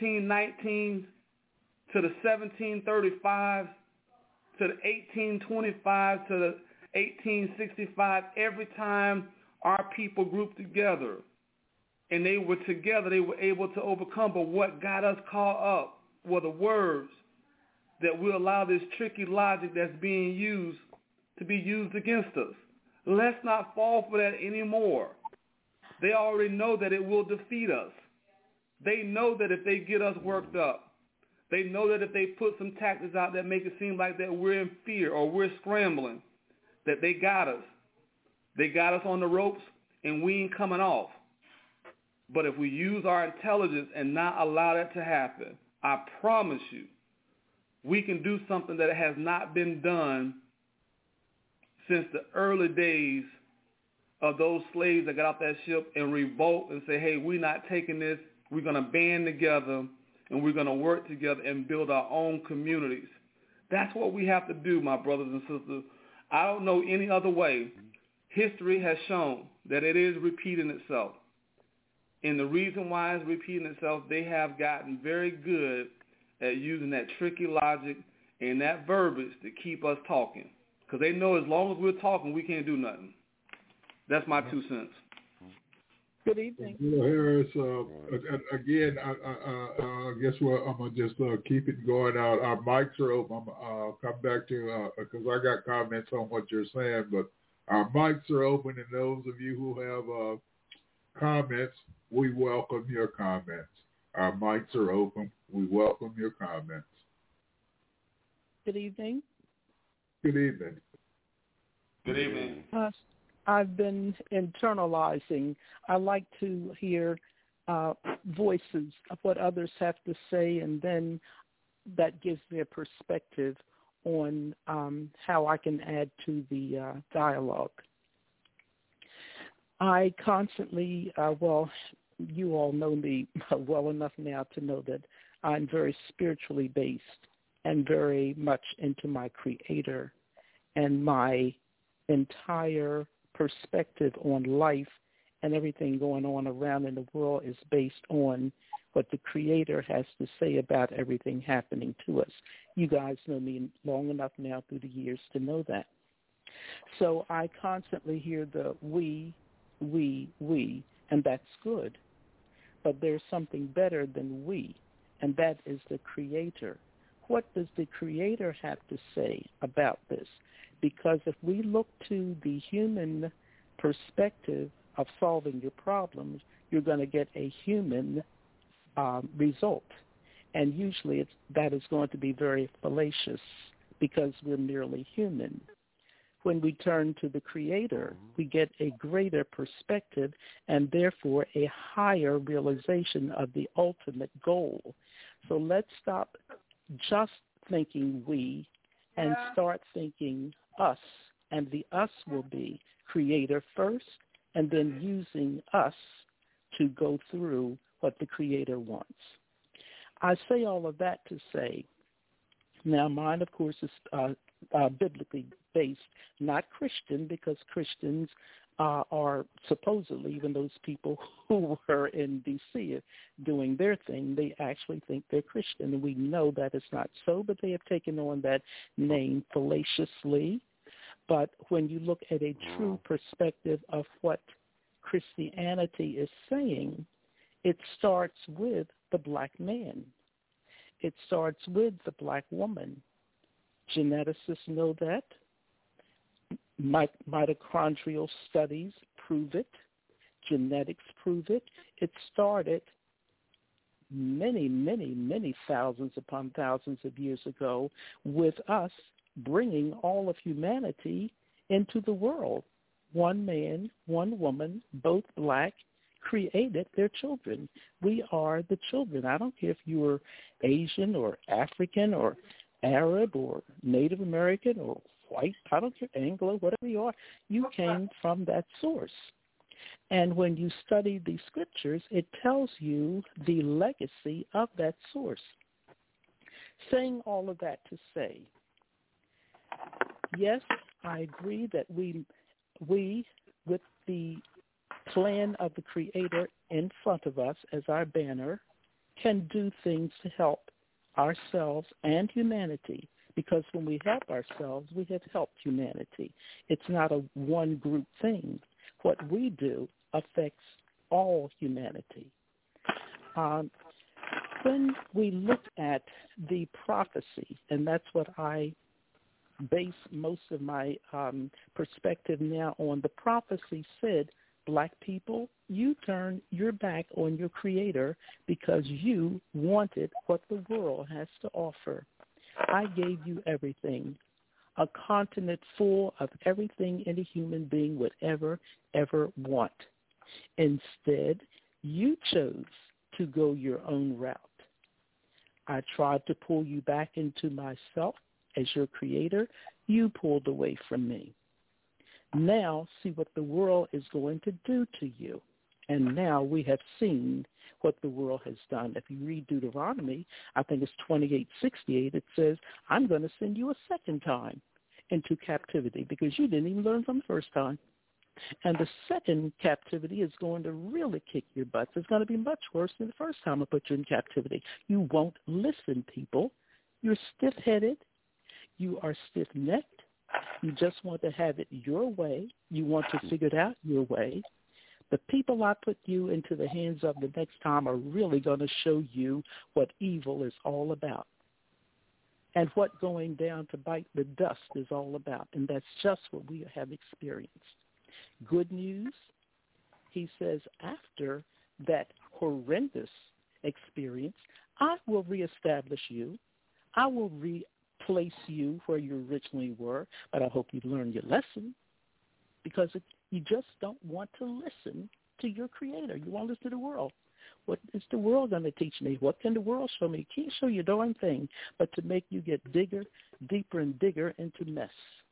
1619 to the 1735 to the 1825 to the 1865, every time our people grouped together and they were together, they were able to overcome. But what got us caught up were the words that will allow this tricky logic that's being used to be used against us. Let's not fall for that anymore. They already know that it will defeat us. They know that if they get us worked up, they know that if they put some tactics out that make it seem like that we're in fear or we're scrambling, that they got us. They got us on the ropes and we ain't coming off. But if we use our intelligence and not allow that to happen, I promise you, we can do something that has not been done since the early days of those slaves that got off that ship and revolt and say, hey, we're not taking this. We're going to band together and we're going to work together and build our own communities. That's what we have to do, my brothers and sisters. I don't know any other way. History has shown that it is repeating itself. And the reason why it's repeating itself, they have gotten very good at using that tricky logic and that verbiage to keep us talking. Because they know as long as we're talking, we can't do nothing. That's my 2 cents. Good evening. Harris, again, I guess I'm going to just keep it going out. Our mics are open. I'll come back to, because I got comments on what you're saying, but our mics are open, and those of you who have comments, we welcome your comments. Our mics are open. We welcome your comments. Good evening. Good evening. Good evening. I've been internalizing. I like to hear voices of what others have to say, and then that gives me a perspective on how I can add to the dialogue. I constantly, you all know me well enough now to know that I'm very spiritually based and very much into my Creator, and my entire perspective on life and everything going on around in the world is based on what the Creator has to say about everything happening to us. You guys know me long enough now through the years to know that. So I constantly hear the we, and that's good. But there's something better than we, and that is the Creator. What does the Creator have to say about this? Because if we look to the human perspective of solving your problems, you're going to get a human result. And usually that is going to be very fallacious because we're merely human. When we turn to the Creator, we get a greater perspective and therefore a higher realization of the ultimate goal. So let's stop just thinking we and start thinking us, and the us will be Creator first and then using us to go through what the Creator wants. I say all of that to say, now mine, of course, is biblically based, not Christian, because Christians are supposedly, even those people who were in D.C. doing their thing, they actually think they're Christian, and we know that it's not so, but they have taken on that name fallaciously. But when you look at a true perspective of what Christianity is saying, it starts with the black man. It starts with the black woman. Geneticists know that. Mitochondrial studies prove it. Genetics prove it. It started many, many, many thousands upon thousands of years ago with us bringing all of humanity into the world. One man, one woman, both black, created their children. We are the children. I don't care if you were Asian or African or Arab or Native American or white, I don't care, Anglo, whatever you are, you came from that source. And when you study the scriptures, it tells you the legacy of that source. Saying all of that to say, yes, I agree that we with the plan of the Creator in front of us as our banner, can do things to help ourselves and humanity, because when we help ourselves, we have helped humanity. It's not a one group thing. What we do affects all humanity. When we look at the prophecy, and that's what I base most of my perspective now on, the prophecy said, black people, you turn your back on your Creator because you wanted what the world has to offer. I gave you everything, a continent full of everything any human being would ever want. Instead, you chose to go your own route. I tried to pull you back into myself as your Creator. You pulled away from me. Now see what the world is going to do to you. And now we have seen what the world has done. If you read Deuteronomy, I think it's 28:68, it says, I'm going to send you a second time into captivity because you didn't even learn from the first time. And the second captivity is going to really kick your butts. It's going to be much worse than the first time I put you in captivity. You won't listen, people. You're stiff-headed. You are stiff-necked. You just want to have it your way. You want to figure it out your way. The people I put you into the hands of the next time are really going to show you what evil is all about and what going down to bite the dust is all about. And that's just what we have experienced. Good news, he says, after that horrendous experience, I will reestablish you. I will replace you where you originally were, but I hope you learned your lesson because You just don't want to listen to your Creator. You want to listen to the world. What is the world going to teach me? What can the world show me? It can't show you a darn thing, but to make you get deeper and digger into mess.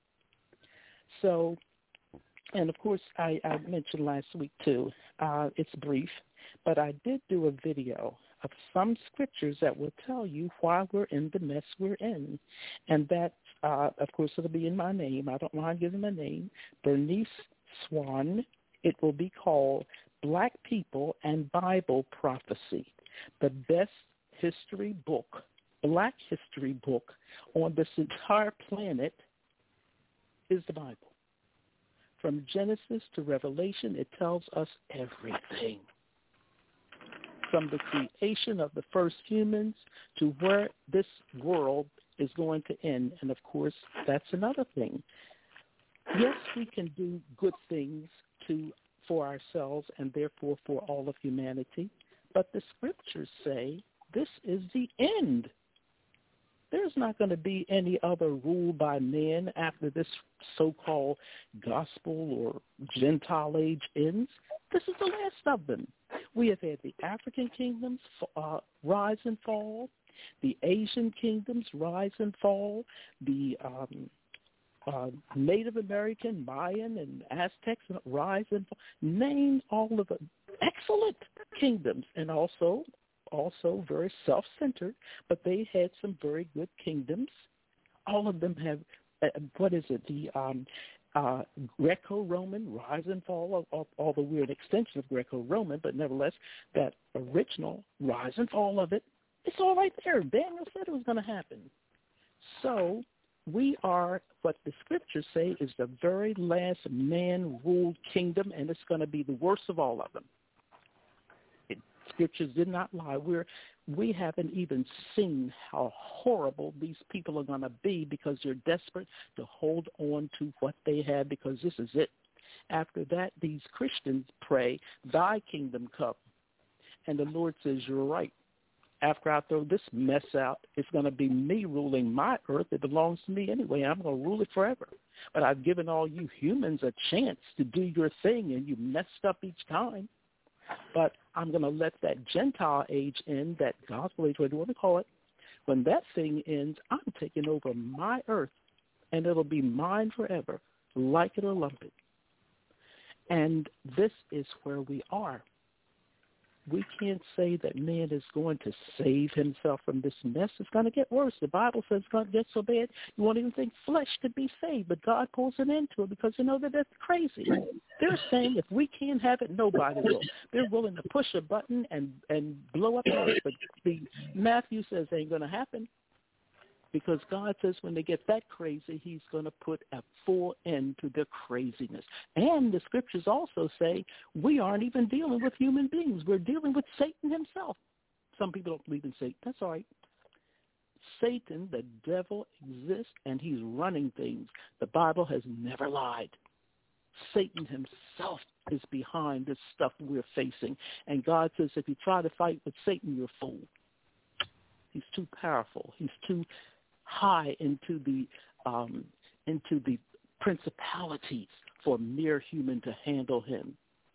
So, and of course, I mentioned last week too, it's brief, but I did do a video of some scriptures that will tell you why we're in the mess we're in. And that, of course, it'll be in my name. I don't mind giving my name, Bernice Swan. It will be called Black People and Bible Prophecy, the best history book, Black history book on this entire planet is the Bible. From Genesis to Revelation, it tells us everything. From the creation of the first humans to where this world is going to end. And, of course, that's another thing. Yes, we can do good things for ourselves and therefore for all of humanity, but the scriptures say this is the end. There's not going to be any other rule by men after this so-called gospel or Gentile age ends. This is the last of them. We have had the African kingdoms rise and fall, the Asian kingdoms rise and fall, the Native American, Mayan, and Aztecs rise and fall. Name all of the excellent kingdoms, and also very self-centered, but they had some very good kingdoms. All of them have, the Greco-Roman rise and fall, all the weird extension of Greco-Roman, but nevertheless, that original rise and fall of it, it's all right there. Daniel said it was going to happen. So we are, what the scriptures say, is the very last man-ruled kingdom, and it's going to be the worst of all of them. Scriptures did not lie. We haven't even seen how horrible these people are going to be because they're desperate to hold on to what they have because this is it. After that, these Christians pray, thy kingdom come. And the Lord says, you're right. After I throw this mess out, it's going to be me ruling my earth. It belongs to me anyway. I'm going to rule it forever. But I've given all you humans a chance to do your thing, and you messed up each time. But I'm going to let that Gentile age end, that gospel age, whatever you want to call it. When that thing ends, I'm taking over my earth, and it'll be mine forever, like it or lump it. And this is where we are. We can't say that man is going to save himself from this mess. It's going to get worse. The Bible says it's going to get so bad you won't even think flesh could be saved, but God pulls an end to it because you know that that's crazy. They're saying if we can't have it, nobody will. They're willing to push a button and blow up the earth, but Matthew says it ain't going to happen because God says when they get that crazy, he's going to put a full end to their craziness. And the scriptures also say we aren't even dealing with human beings. We're dealing with Satan himself. Some people don't believe in Satan. That's all right. Satan, the devil, exists, and he's running things. The Bible has never lied. Satan himself is behind this stuff we're facing. And God says if you try to fight with Satan, you're a fool. He's too powerful. He's too high into the principalities for mere human to handle him.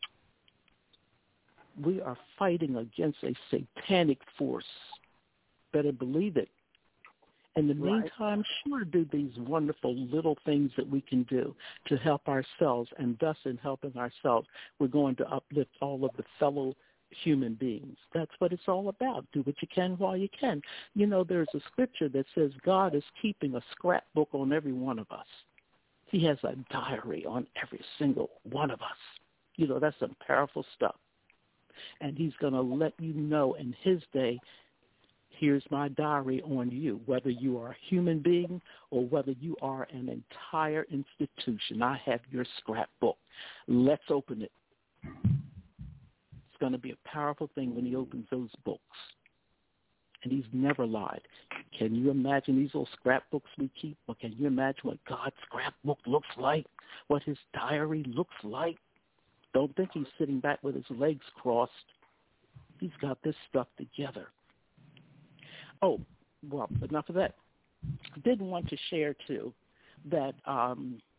We are fighting against a satanic force. Better believe it. In the meantime, sure do these wonderful little things that we can do to help ourselves, and thus in helping ourselves, we're going to uplift all of the fellow human beings. That's what it's all about. Do what you can while you can. You know, there's a scripture that says God is keeping a scrapbook on every one of us. He has a diary on every single one of us. You know, that's some powerful stuff. And he's going to let you know in his day, here's my diary on you, whether you are a human being or whether you are an entire institution. I have your scrapbook. Let's open it. It's going to be a powerful thing when he opens those books. And he's never lied. Can you imagine these little scrapbooks we keep? Or can you imagine what God's scrapbook looks like? What his diary looks like? Don't think he's sitting back with his legs crossed. He's got this stuff together. Oh, well, enough of that. I did want to share, too, that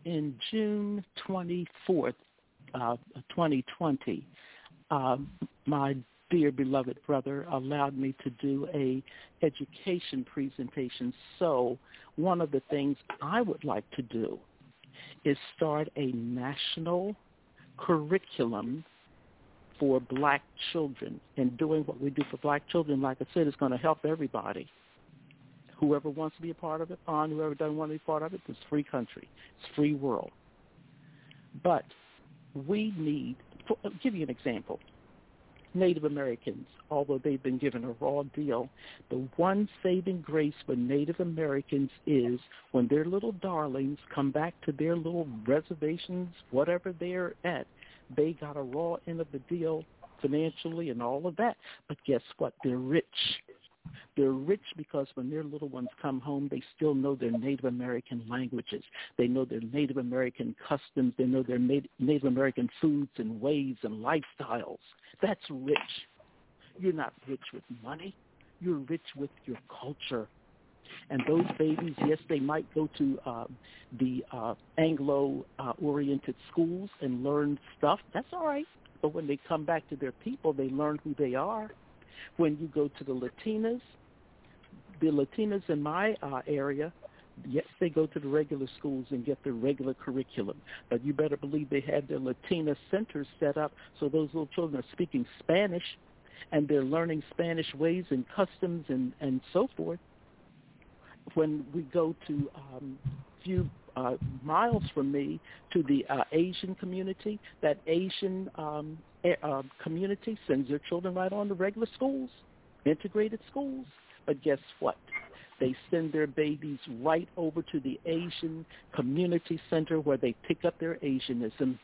in June 24th, 2020, my dear beloved brother allowed me to do a education presentation. So one of the things I would like to do is start a national curriculum for black children. And doing what we do for black children, like I said, is going to help everybody. Whoever wants to be a part of it, fine. Whoever doesn't want to be part of it, it's a free country. It's free world. But we need, I'll give you an example. Native Americans, although they've been given a raw deal, the one saving grace for Native Americans is when their little darlings come back to their little reservations, whatever they're at, they got a raw end of the deal financially and all of that. But guess what? They're rich. They're rich because when their little ones come home, they still know their Native American languages. They know their Native American customs. They know their Native American foods and ways and lifestyles. That's rich. You're not rich with money. You're rich with your culture. And those babies, yes, they might go to the Anglo-oriented schools and learn stuff. That's all right. But when they come back to their people, they learn who they are. When you go to the Latinas in my area, yes, they go to the regular schools and get their regular curriculum. But you better believe they had their Latina centers set up so those little children are speaking Spanish and they're learning Spanish ways and customs and so forth. When we go to a few miles from me to the Asian community, that Asian community sends their children right on to regular schools, integrated schools. But guess what? They send their babies right over to the Asian community center where they pick up their Asianism.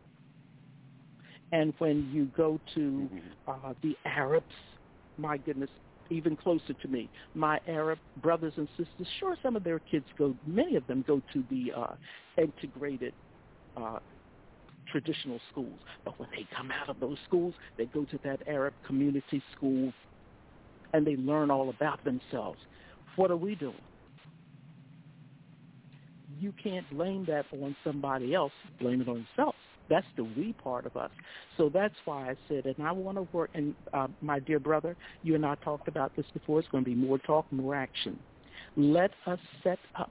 And when you go to the Arabs, my goodness, even closer to me, my Arab brothers and sisters, sure, some of their kids go, many of them go to the integrated traditional schools. But when they come out of those schools, they go to that Arab community school and they learn all about themselves. What are we doing? You can't blame that on somebody else. Blame it on yourself. That's the we part of us. So that's why I said, and I want to work, and my dear brother, you and I talked about this before. It's going to be more talk, more action. Let us set up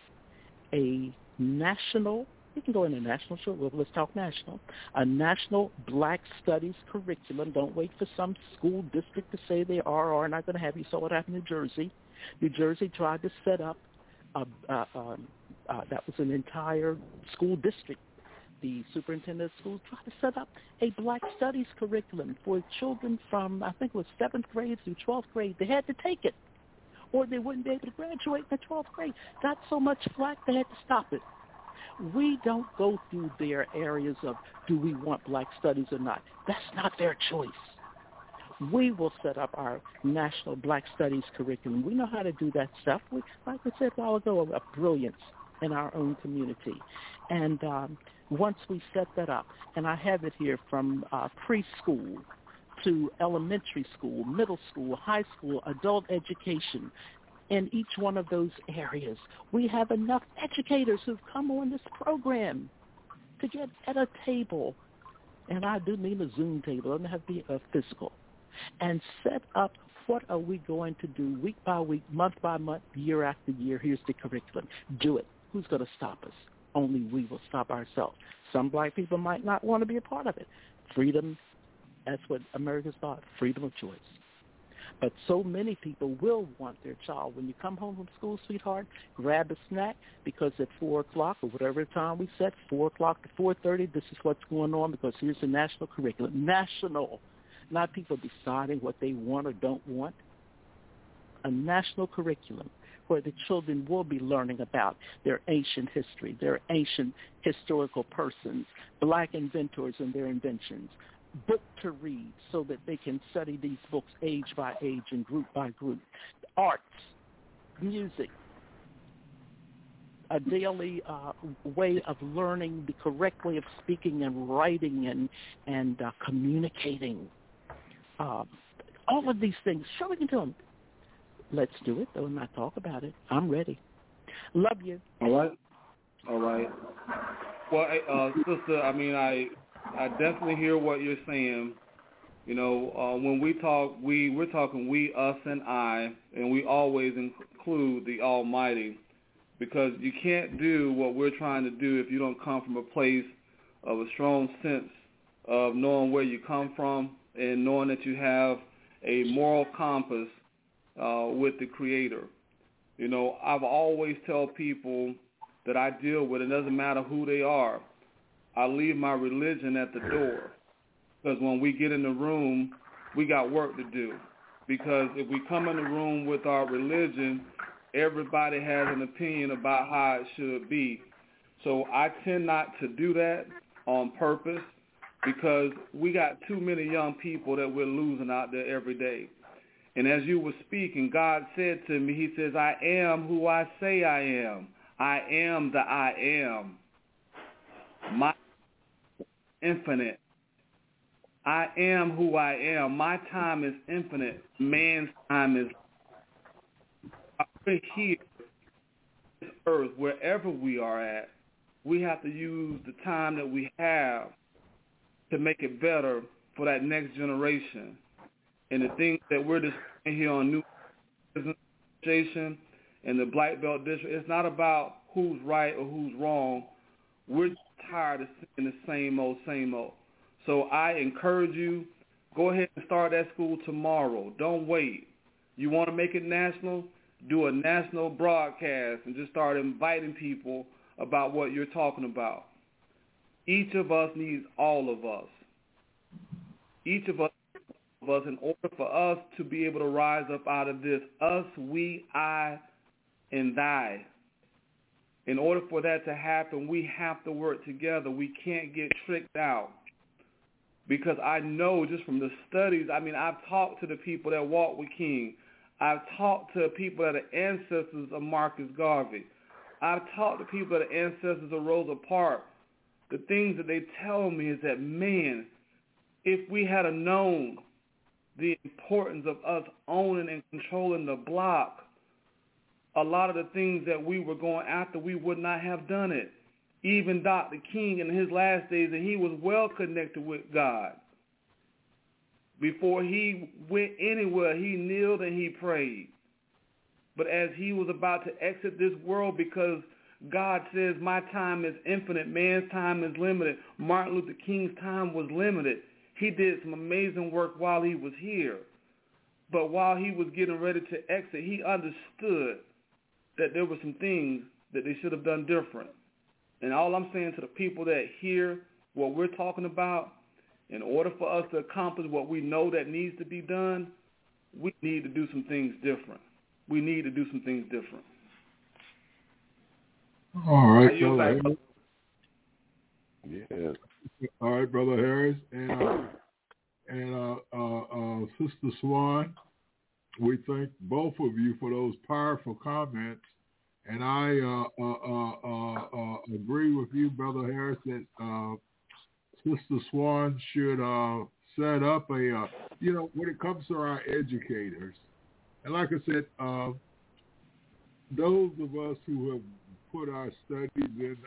a national, we can go into national, sure, well, let's talk national, a national black studies curriculum. Don't wait for some school district to say they are or not going to have. You saw what happened in New Jersey. New Jersey tried to set up, that was an entire school district. The superintendent of schools tried to set up a black studies curriculum for children from, I think it was 7th grade through 12th grade. They had to take it, or they wouldn't be able to graduate in the 12th grade. Got so much flack, they had to stop it. We don't go through their areas of, do we want black studies or not? That's not their choice. We will set up our national black studies curriculum. We know how to do that stuff. We, like I said a while ago, a brilliance in our own community. And once we set that up, and I have it here from preschool to elementary school, middle school, high school, adult education, in each one of those areas, we have enough educators who've come on this program to get at a table, and I do mean a Zoom table, it doesn't have to be a physical, and set up what are we going to do week by week, month by month, year after year. Here's the curriculum. Do it. Who's going to stop us? Only we will stop ourselves. Some black people might not want to be a part of it. Freedom, that's what America's about, freedom of choice. But so many people will want their child. When you come home from school, sweetheart, grab a snack, because at 4 o'clock or whatever time we set, 4 o'clock to 4:30, this is what's going on, because here's the national curriculum. National, not people deciding what they want or don't want. A national curriculum where the children will be learning about their ancient history, their ancient historical persons, black inventors and their inventions, book to read so that they can study these books age by age and group by group, arts, music, a daily way of learning the correct way of speaking and writing and communicating. All of these things, show it to them. Let's do it, though, and not talk about it. I'm ready. Love you. All right. All right. Well, sister, I mean, I definitely hear what you're saying. You know, when we talk, we're talking we, us, and I, and we always include the Almighty, because you can't do what we're trying to do if you don't come from a place of a strong sense of knowing where you come from and knowing that you have a moral compass with the Creator. You know, I've always tell people that I deal with, it doesn't matter who they are, I leave my religion at the door. Because when we get in the room, we got work to do. Because if we come in the room with our religion, everybody has an opinion about how it should be. So I tend not to do that on purpose, because we got too many young people that we're losing out there every day. And as you were speaking, God said to me, he says, I am who I say I am. I am the I am. My infinite. I am who I am. My time is infinite. Man's time is. We're here on this earth, wherever we are at, we have to use the time that we have to make it better for that next generation. And the things that we're discussing here on New Business Association and the Black Belt District, it's not about who's right or who's wrong. We're just tired of seeing the same old, same old. So I encourage you, go ahead and start that school tomorrow. Don't wait. You want to make it national? Do a national broadcast and just start inviting people about what you're talking about. Each of us needs all of us. Each of us, in order for us to be able to rise up out of this, us, we, I, and thy. In order for that to happen, we have to work together. We can't get tricked out. Because I know just from the studies, I mean, I've talked to the people that walk with King. I've talked to people that are ancestors of Marcus Garvey. I've talked to people that are ancestors of Rosa Parks. The things that they tell me is that, man, if we had known the importance of us owning and controlling the block, a lot of the things that we were going after, we would not have done it. Even Dr. King in his last days, and he was well connected with God. Before he went anywhere, he kneeled and he prayed. But as he was about to exit this world, because God says my time is infinite, man's time is limited, Martin Luther King's time was limited. He did some amazing work while he was here. But while he was getting ready to exit, he understood that there were some things that they should have done different. And all I'm saying to the people that hear what we're talking about, in order for us to accomplish what we know that needs to be done, we need to do some things different. We need to do some things different. All right, Brother Harris. Yes. All right, Brother Harris. And Sister Swan, we thank both of you for those powerful comments. And I agree with you, Brother Harris, that Sister Swan should set up a, when it comes to our educators. And like I said, those of us who have put our studies in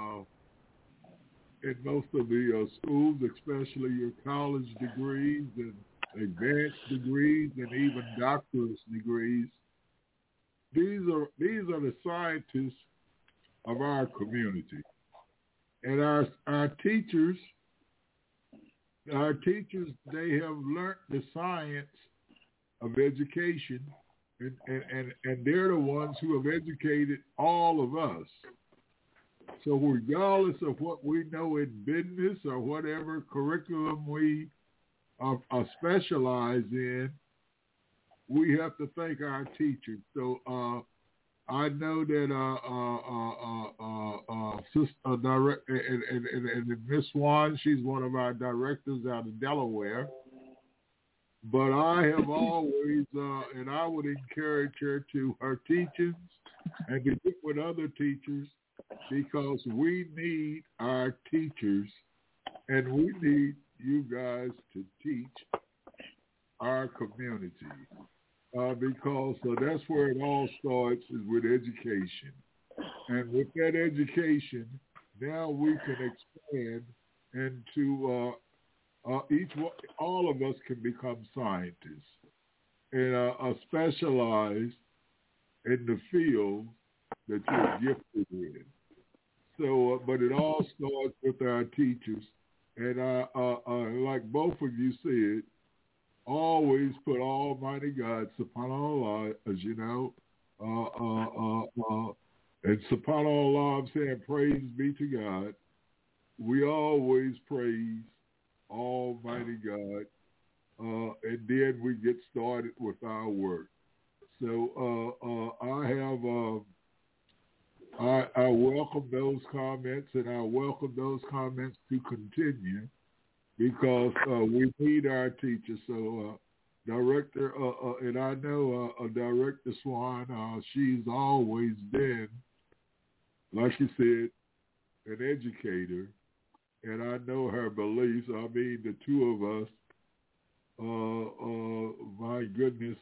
most of the schools, especially your college degrees and advanced degrees and even doctorate degrees, these are the scientists of our community. And our teachers, they have learned the science of education, and they're the ones who have educated all of us. So regardless of what we know in business or whatever curriculum we are specialized in, we have to thank our teachers. So I know that Sister and Miss Swan, she's one of our directors out of Delaware. But I have always, and I would encourage her to her teachings and to get with other teachers, because we need our teachers and we need you guys to teach our community. Because that's where it all starts, is with education. And with that education, now we can expand into all of us can become scientists and specialize in the field that you're gifted in. So, but it all starts with our teachers. And like both of you said, always put Almighty God, subhanAllah, as you know, and subhanAllah, I'm saying praise be to God. We always praise Almighty God, and then we get started with our work. So I welcome those comments, and I welcome those comments to continue because we need our teachers. So Director, and I know Director Swan, she's always been, like you said, an educator, and I know her beliefs. I mean, the two of us, my goodness,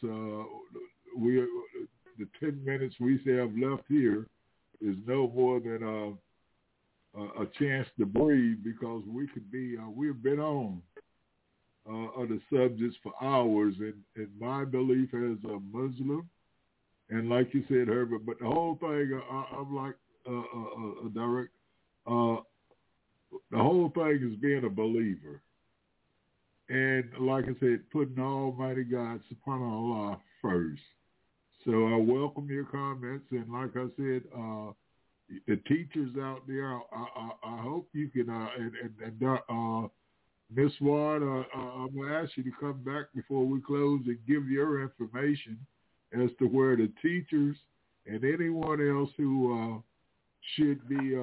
the 10 minutes we have left here is no more than a chance to breathe because we could be, we've been on the subjects for hours, and my belief as a Muslim, and like you said, Herbert, but the whole thing, I'm like Direct, the whole thing is being a believer. And like I said, putting Almighty God, subhanAllah, first. So I welcome your comments, and like I said, the teachers out there, I hope you can, and Ms. Ward, I'm going to ask you to come back before we close and give your information as to where the teachers and anyone else who should be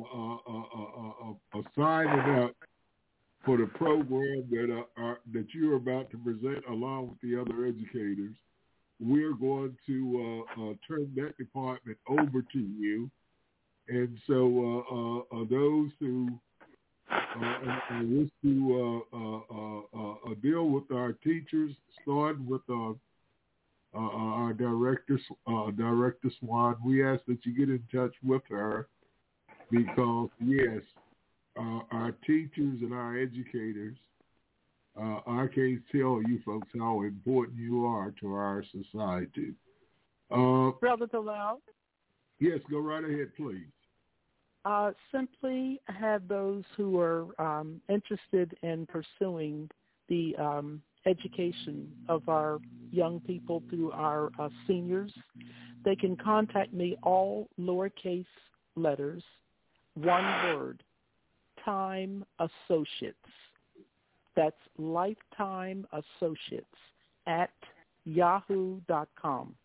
signing up for the program that you're about to present along with the other educators. We're going to turn that department over to you. And so those who wish to deal with our teachers, starting with our Director Swan, we ask that you get in touch with her because, yes, our teachers and our educators, I can't tell you folks how important you are to our society. Brother Bilal? Yes, go right ahead, please. Simply have those who are interested in pursuing the education of our young people through our seniors. They can contact me, all lowercase letters, one word, Time Associates. That's Lifetime Associates at yahoo.com.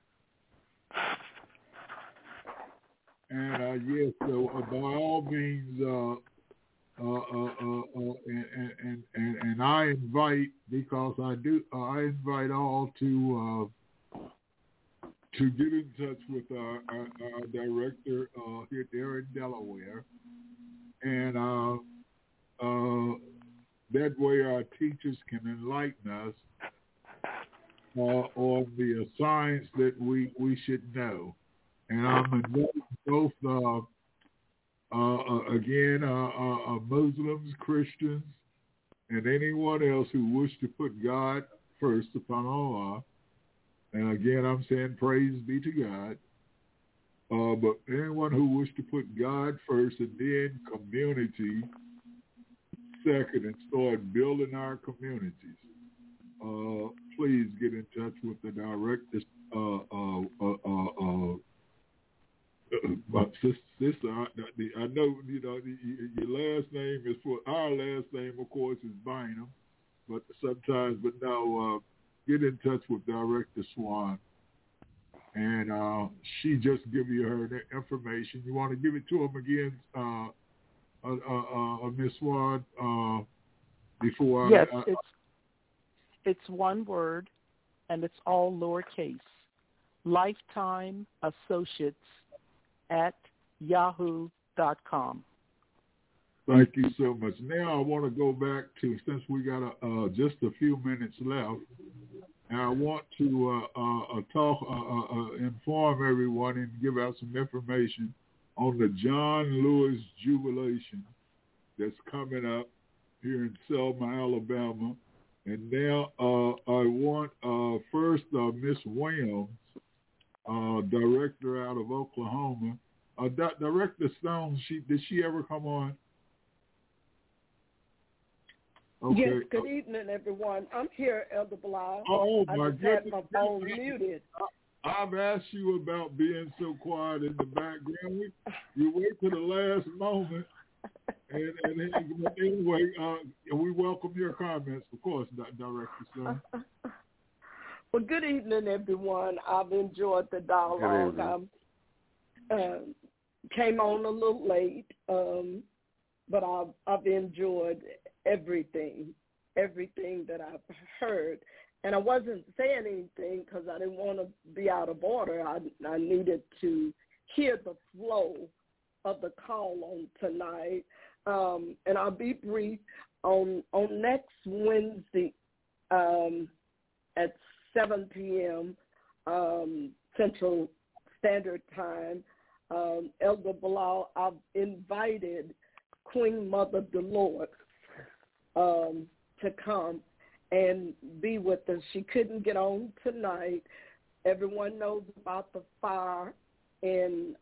And yes, so by all means, and I invite, because I invite all to get in touch with our director here there in Delaware, and that way our teachers can enlighten us on the science that we should know. And I'm inviting both, Muslims, Christians, and anyone else who wish to put God first upon Allah. And again, I'm saying praise be to God. But anyone who wish to put God first and then community second and start building our communities, please get in touch with the director, sister, I know, your last name is for our last name, of course, is Bynum, but now get in touch with Director Swan, and she just give you her information. You want to give it to him again, Ms. Swan, before yes, it's one word, and it's all lowercase. Lifetime Associates at yahoo.com. Thank you so much. Now I want to go back to, since we got just a few minutes left, And I want to inform everyone and give out some information on the John Lewis Jubilation that's coming up here in Selma, Alabama. And now I want first Miss Williams, director out of Oklahoma. Director Stone, did she ever come on? Okay. Yes, good evening, everyone. I'm here, Elder Bilal. Oh, my goodness. I just had my phone muted. I've asked you about being so quiet in the background. You wait to the last moment. And anyway, we welcome your comments, of course, Director Stone. Well, good evening, everyone. I've enjoyed the dialogue. Came on a little late, but I've enjoyed everything that I've heard. And I wasn't saying anything because I didn't want to be out of order. I needed to hear the flow of the call on tonight. And I'll be brief. On next Wednesday at 7 p.m. Central Standard Time, Elder Bilal, I've invited Queen Mother Dolores to come and be with us. She couldn't get on tonight. Everyone knows about the fire in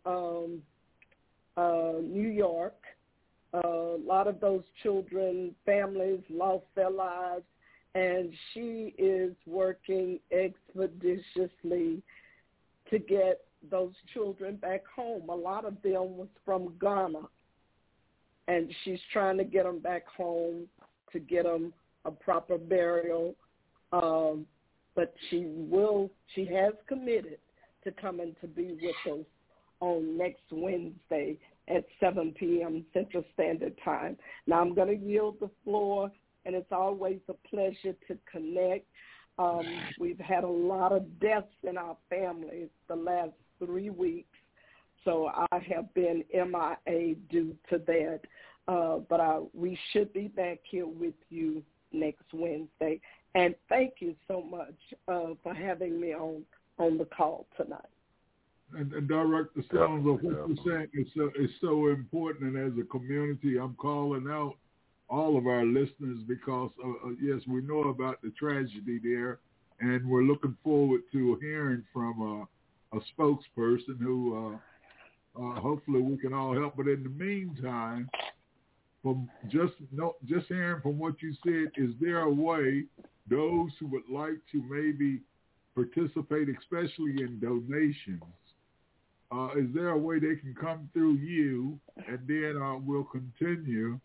New York. A lot of those children, families lost their lives, and she is working expeditiously to get those children back home. A lot of them was from Ghana, and she's trying to get them back home to get them a proper burial. But she has committed to coming to be with us on next Wednesday at 7 p.m. Central Standard Time. Now I'm going to yield the floor, and it's always a pleasure to connect. We've had a lot of deaths in our families the last 3 weeks, so I have been MIA due to that. But we should be back here with you next Wednesday. And thank you so much for having me on the call tonight. And Director Stones, what you're saying is so important. And as a community, I'm calling out all of our listeners because, yes, we know about the tragedy there, and we're looking forward to hearing from a spokesperson who hopefully we can all help. But in the meantime, from just hearing from what you said, is there a way those who would like to maybe participate, especially in donations, is there a way they can come through you, and then we'll continue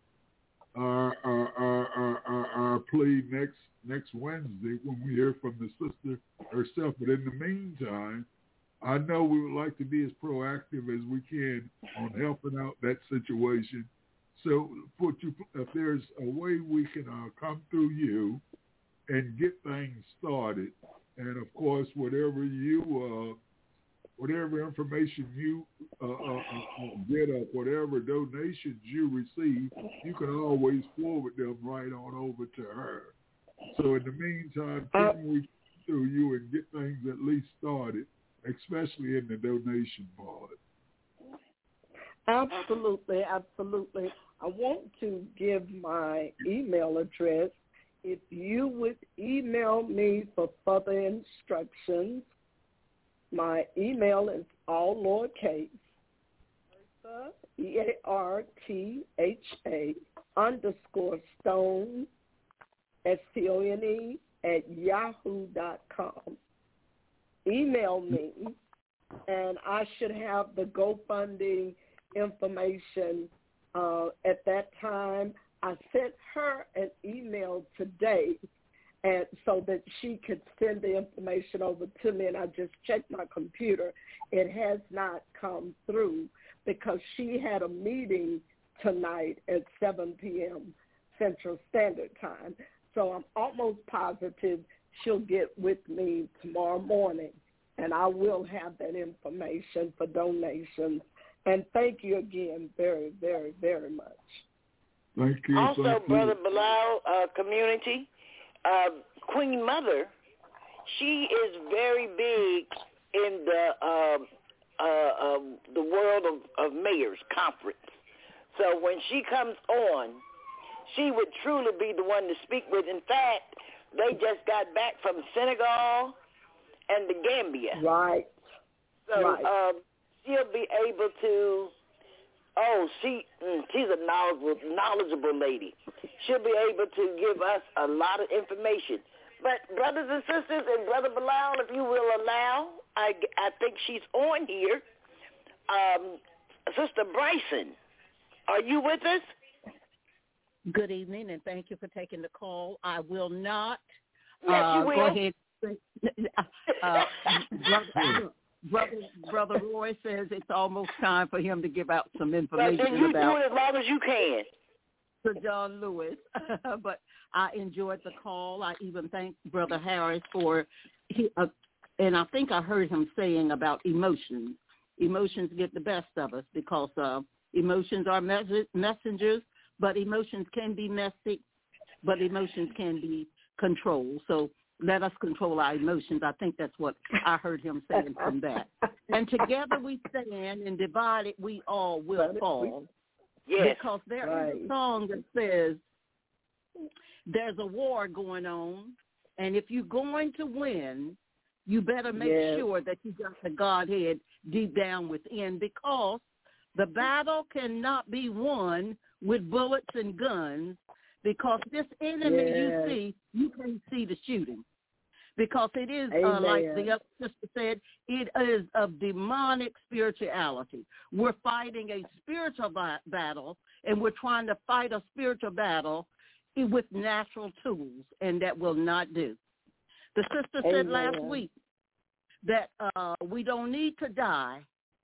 our plea next Wednesday when we hear from the sister herself. But in the meantime, I know we would like to be as proactive as we can on helping out that situation. So if there's a way we can come through you and get things started, and of course, whatever information you get up, whatever donations you receive, you can always forward them right on over to her. So in the meantime, can we through you and get things at least started, especially in the donation part? Absolutely. I want to give my email address. If you would email me for further instructions, my email is all lowercase, EARTHA _Stone, STONE @yahoo.com. Email me, and I should have the GoFundMe information at that time. I sent her an email today, and so that she could send the information over to me, and I just checked my computer. It has not come through because she had a meeting tonight at 7 p.m. Central Standard Time. So I'm almost positive she'll get with me tomorrow morning, and I will have that information for donations. And thank you again very, very, very much. Thank you. Also, Brother Bilal, community, Queen Mother, She is very big in the world of mayors conference. So when she comes on, she would truly be the one to speak with. In fact, they just got back from Senegal and the Gambia. Right. So right. She'll be able to. She's a knowledgeable lady. She'll be able to give us a lot of information. But brothers and sisters, and Brother Bilal, if you will allow, I think she's on here. Sister Bryson, are you with us? Good evening, and thank you for taking the call. I will not. Yes, you will. Go ahead. Brother Roy says it's almost time for him to give out some information then you about do it as long as you can. Sir John Lewis. But I enjoyed the call. I even thank Brother Harris for, and I think I heard him saying about emotions. Emotions get the best of us because emotions are messengers, but emotions can be messy, but emotions can be controlled. So let us control our emotions. I think that's what I heard him saying from that. And together we stand, and divided we all will fall. Yes. Because there is a song that says there's a war going on, and if you're going to win, you better make sure that you got the Godhead deep down within, because the battle cannot be won with bullets and guns, because this enemy you see, you can't see the shooting. Because it is, like the other sister said, it is of demonic spirituality. We're fighting a spiritual battle, and we're trying to fight a spiritual battle with natural tools, and that will not do. The sister said last week that we don't need to die,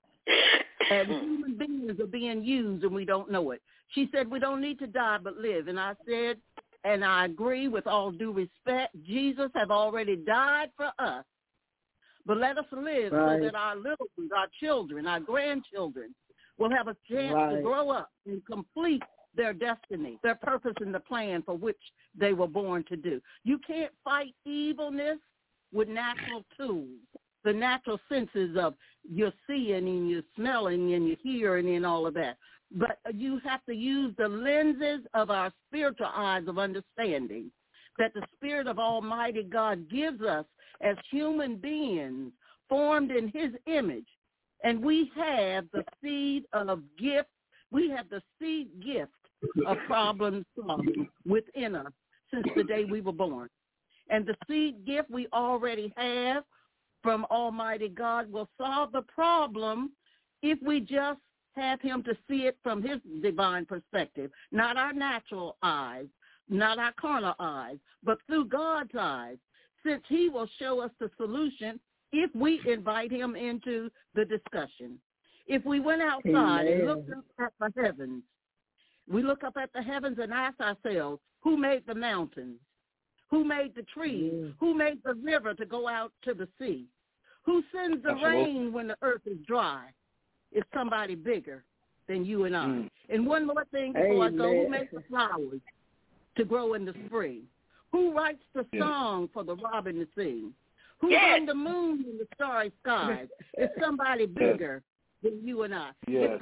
and human beings are being used, and we don't know it. She said we don't need to die but live, and I said, and I agree with all due respect, Jesus have already died for us. But let us live so that our little ones, our children, our grandchildren will have a chance to grow up and complete their destiny, their purpose and the plan for which they were born to do. You can't fight evilness with natural tools, the natural senses of your seeing and your smelling and your hearing and all of that. But you have to use the lenses of our spiritual eyes of understanding that the Spirit of Almighty God gives us as human beings formed in his image. And we have the seed of gift. We have the seed gift of problem solving within us since the day we were born. And the seed gift we already have from Almighty God will solve the problem if we just have him to see it from his divine perspective, not our natural eyes, not our carnal eyes, but through God's eyes, since he will show us the solution if we invite him into the discussion. If we went outside and looked up at the heavens, we look up at the heavens and ask ourselves, who made the mountains? Who made the trees? Who made the river to go out to the sea? Who sends the rain when the earth is dry? It's somebody bigger than you and I. And one more thing before I go, who makes the flowers to grow in the spring? Who writes the song for the robin to sing? Who brings the moon in the starry skies? It's somebody bigger than you and I. If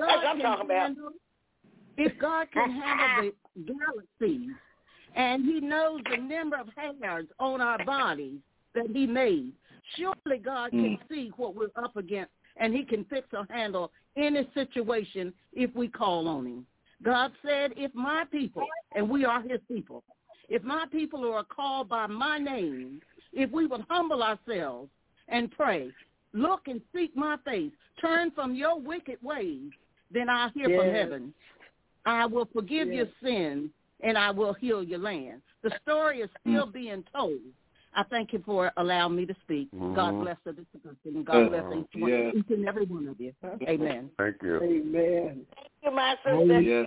God can handle the galaxies, and he knows the number of hairs on our bodies that he made, surely God can see what we're up against, and he can fix or handle any situation if we call on him. God said, if my people, and we are his people, if my people who are called by my name, if we would humble ourselves and pray, look and seek my face, turn from your wicked ways, then I'll hear from heaven. I will forgive your sins, and I will heal your land. The story is still being told. I thank you for allowing me to speak. God bless the discussion, and God bless each and every one of you. Amen. Thank you. Amen. Thank you, my sister.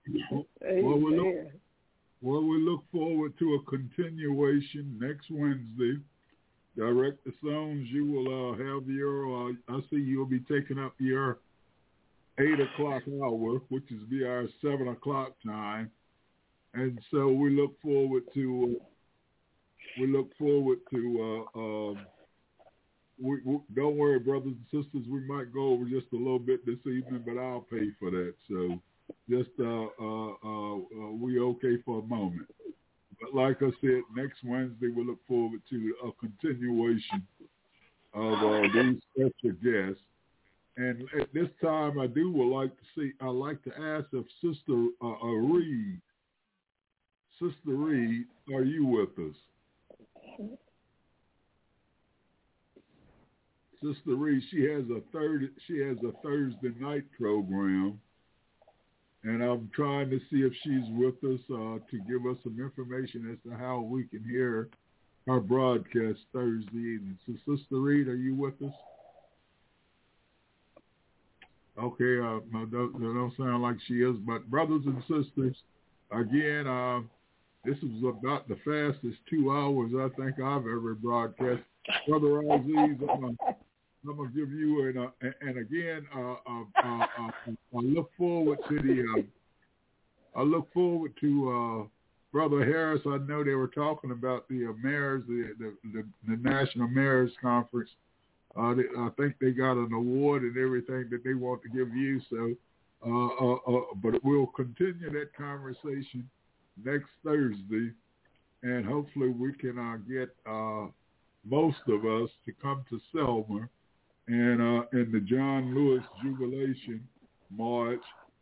Well, we look forward to a continuation next Wednesday. Director Soames, you will have your, I see you'll be taking up your 8 o'clock hour, which is be our 7 o'clock time. And so we look forward to we look forward to. We don't worry, brothers and sisters. We might go over just a little bit this evening, but I'll pay for that. So just we okay for a moment. But like I said, next Wednesday we look forward to a continuation of these special guests. And at this time, I'd like to ask if Sister Reed, are you with us? Sister Reed, she has a Thursday night program, and I'm trying to see if she's with us to give us some information as to how we can hear her broadcast Thursday evening. So, Sister Reed, are you with us? Okay, no, don't sound like she is. But brothers and sisters, again, this is about the fastest 2 hours I think I've ever broadcast. Brother Aziz, I'm gonna give you and again, I look forward to Brother Harris. I know they were talking about the mayors, the National Mayors Conference. I think they got an award and everything that they want to give you. So, but we'll continue that conversation next Thursday, and hopefully we can get most of us to come to Selma and in the John Lewis Jubilation March,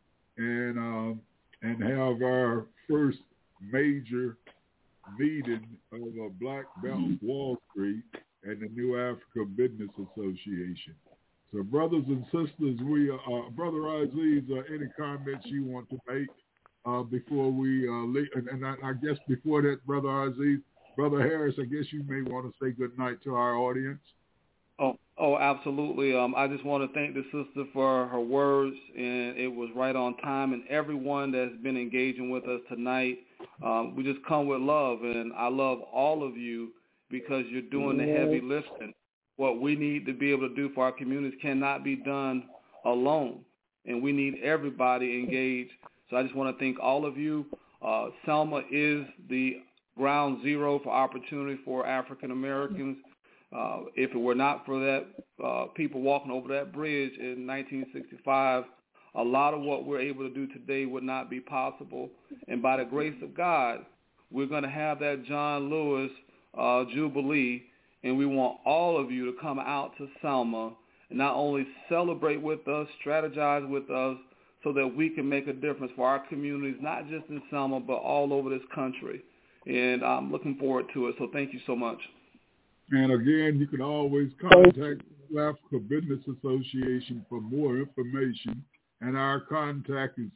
and have our first major meeting of a Black Belt Wall Street and the New Africa Business Association. So, brothers and sisters, Brother Aziz, any comments you want to make before we leave? And I guess before that, Brother Aziz, Brother Harris, I guess you may want to say good night to our audience. Oh, absolutely. I just want to thank the sister for her words, and it was right on time. And everyone that's been engaging with us tonight, we just come with love, and I love all of you because you're doing the heavy lifting. What we need to be able to do for our communities cannot be done alone, and we need everybody engaged. So I just want to thank all of you. Selma is the ground zero for opportunity for African Americans. If it were not for that people walking over that bridge in 1965, a lot of what we're able to do today would not be possible. And by the grace of God, we're going to have that John Lewis Jubilee, and we want all of you to come out to Selma and not only celebrate with us, strategize with us, so that we can make a difference for our communities, not just in Selma, but all over this country. And I'm looking forward to it. So thank you so much. And again, you can always contact the Africa Business Association for more information. And our contact is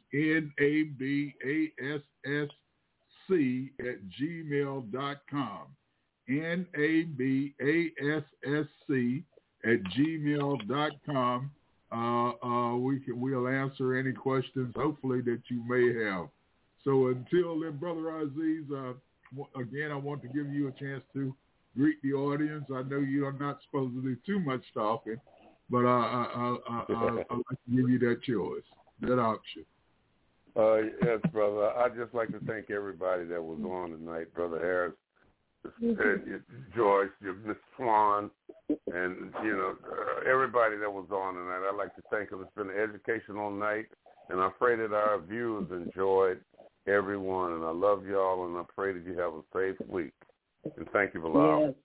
nabassc@gmail.com. nabassc@gmail.com. We'll answer any questions, hopefully, that you may have. So until then, Brother Aziz, again, I want to give you a chance to greet the audience. I know you are not supposed to do too much talking, but I'd like to give you that choice, that option. Yes, brother. I'd just like to thank everybody that was on tonight, Brother Harris, Joyce, Miss Swan, and, everybody that was on tonight. I'd like to thank them. It's been an educational night, and I pray that our viewers enjoyed everyone, and I love y'all, and I pray that you have a safe week. And thank you, Bilal. Yes.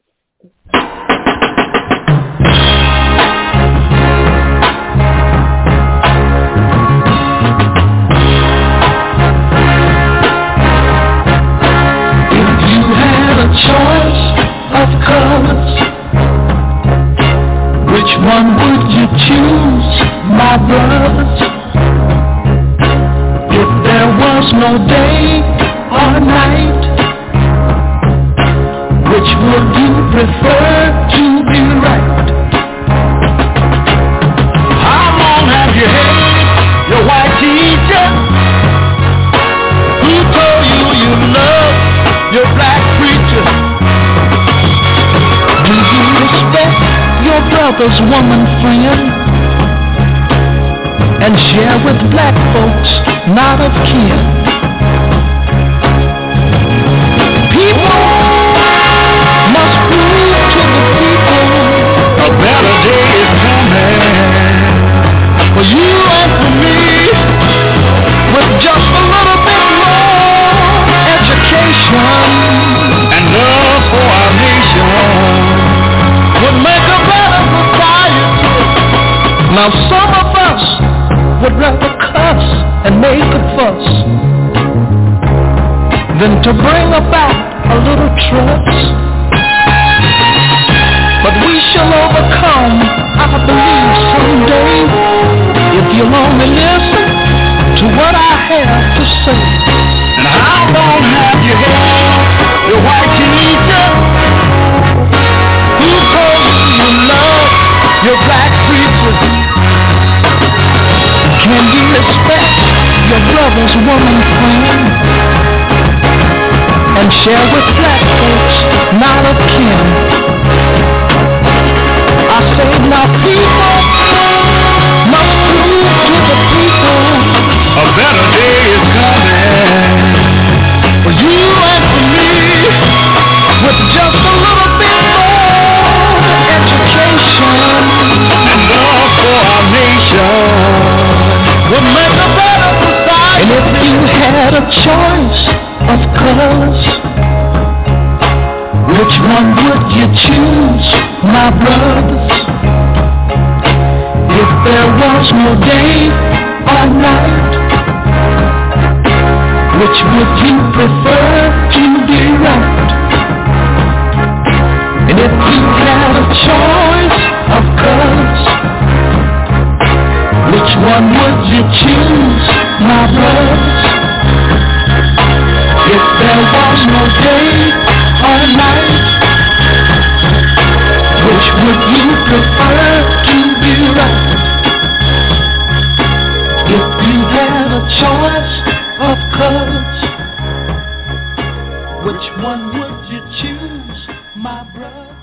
If you had a choice of colors, which one would you choose, my brothers? If there was no day or night, which would you prefer to be right? How long have you hated your white teacher who told you you love your black preacher? Do you respect your brother's woman friend and share with black folks not of kin? People than to bring about a little trust. But we shall overcome, I believe, someday, if you'll only listen to what I have to say. And how long have you had your white teacher who told you love your black preacher? Can you respect your brother's woman friend and share with black folks not of kin? I say now people must prove to the people a better day is coming for you and for me, with just a little bit more education and love for our nation. We'll make a better society. And if you had a choice of colors, which one would you choose, my brothers? If there was no day or night, which would you prefer to be right? And if you had a choice of colors, which one would you choose, my brothers? If there was no day or night, which would you prefer to be right? If you had a choice of colors, which one would you choose, my brother?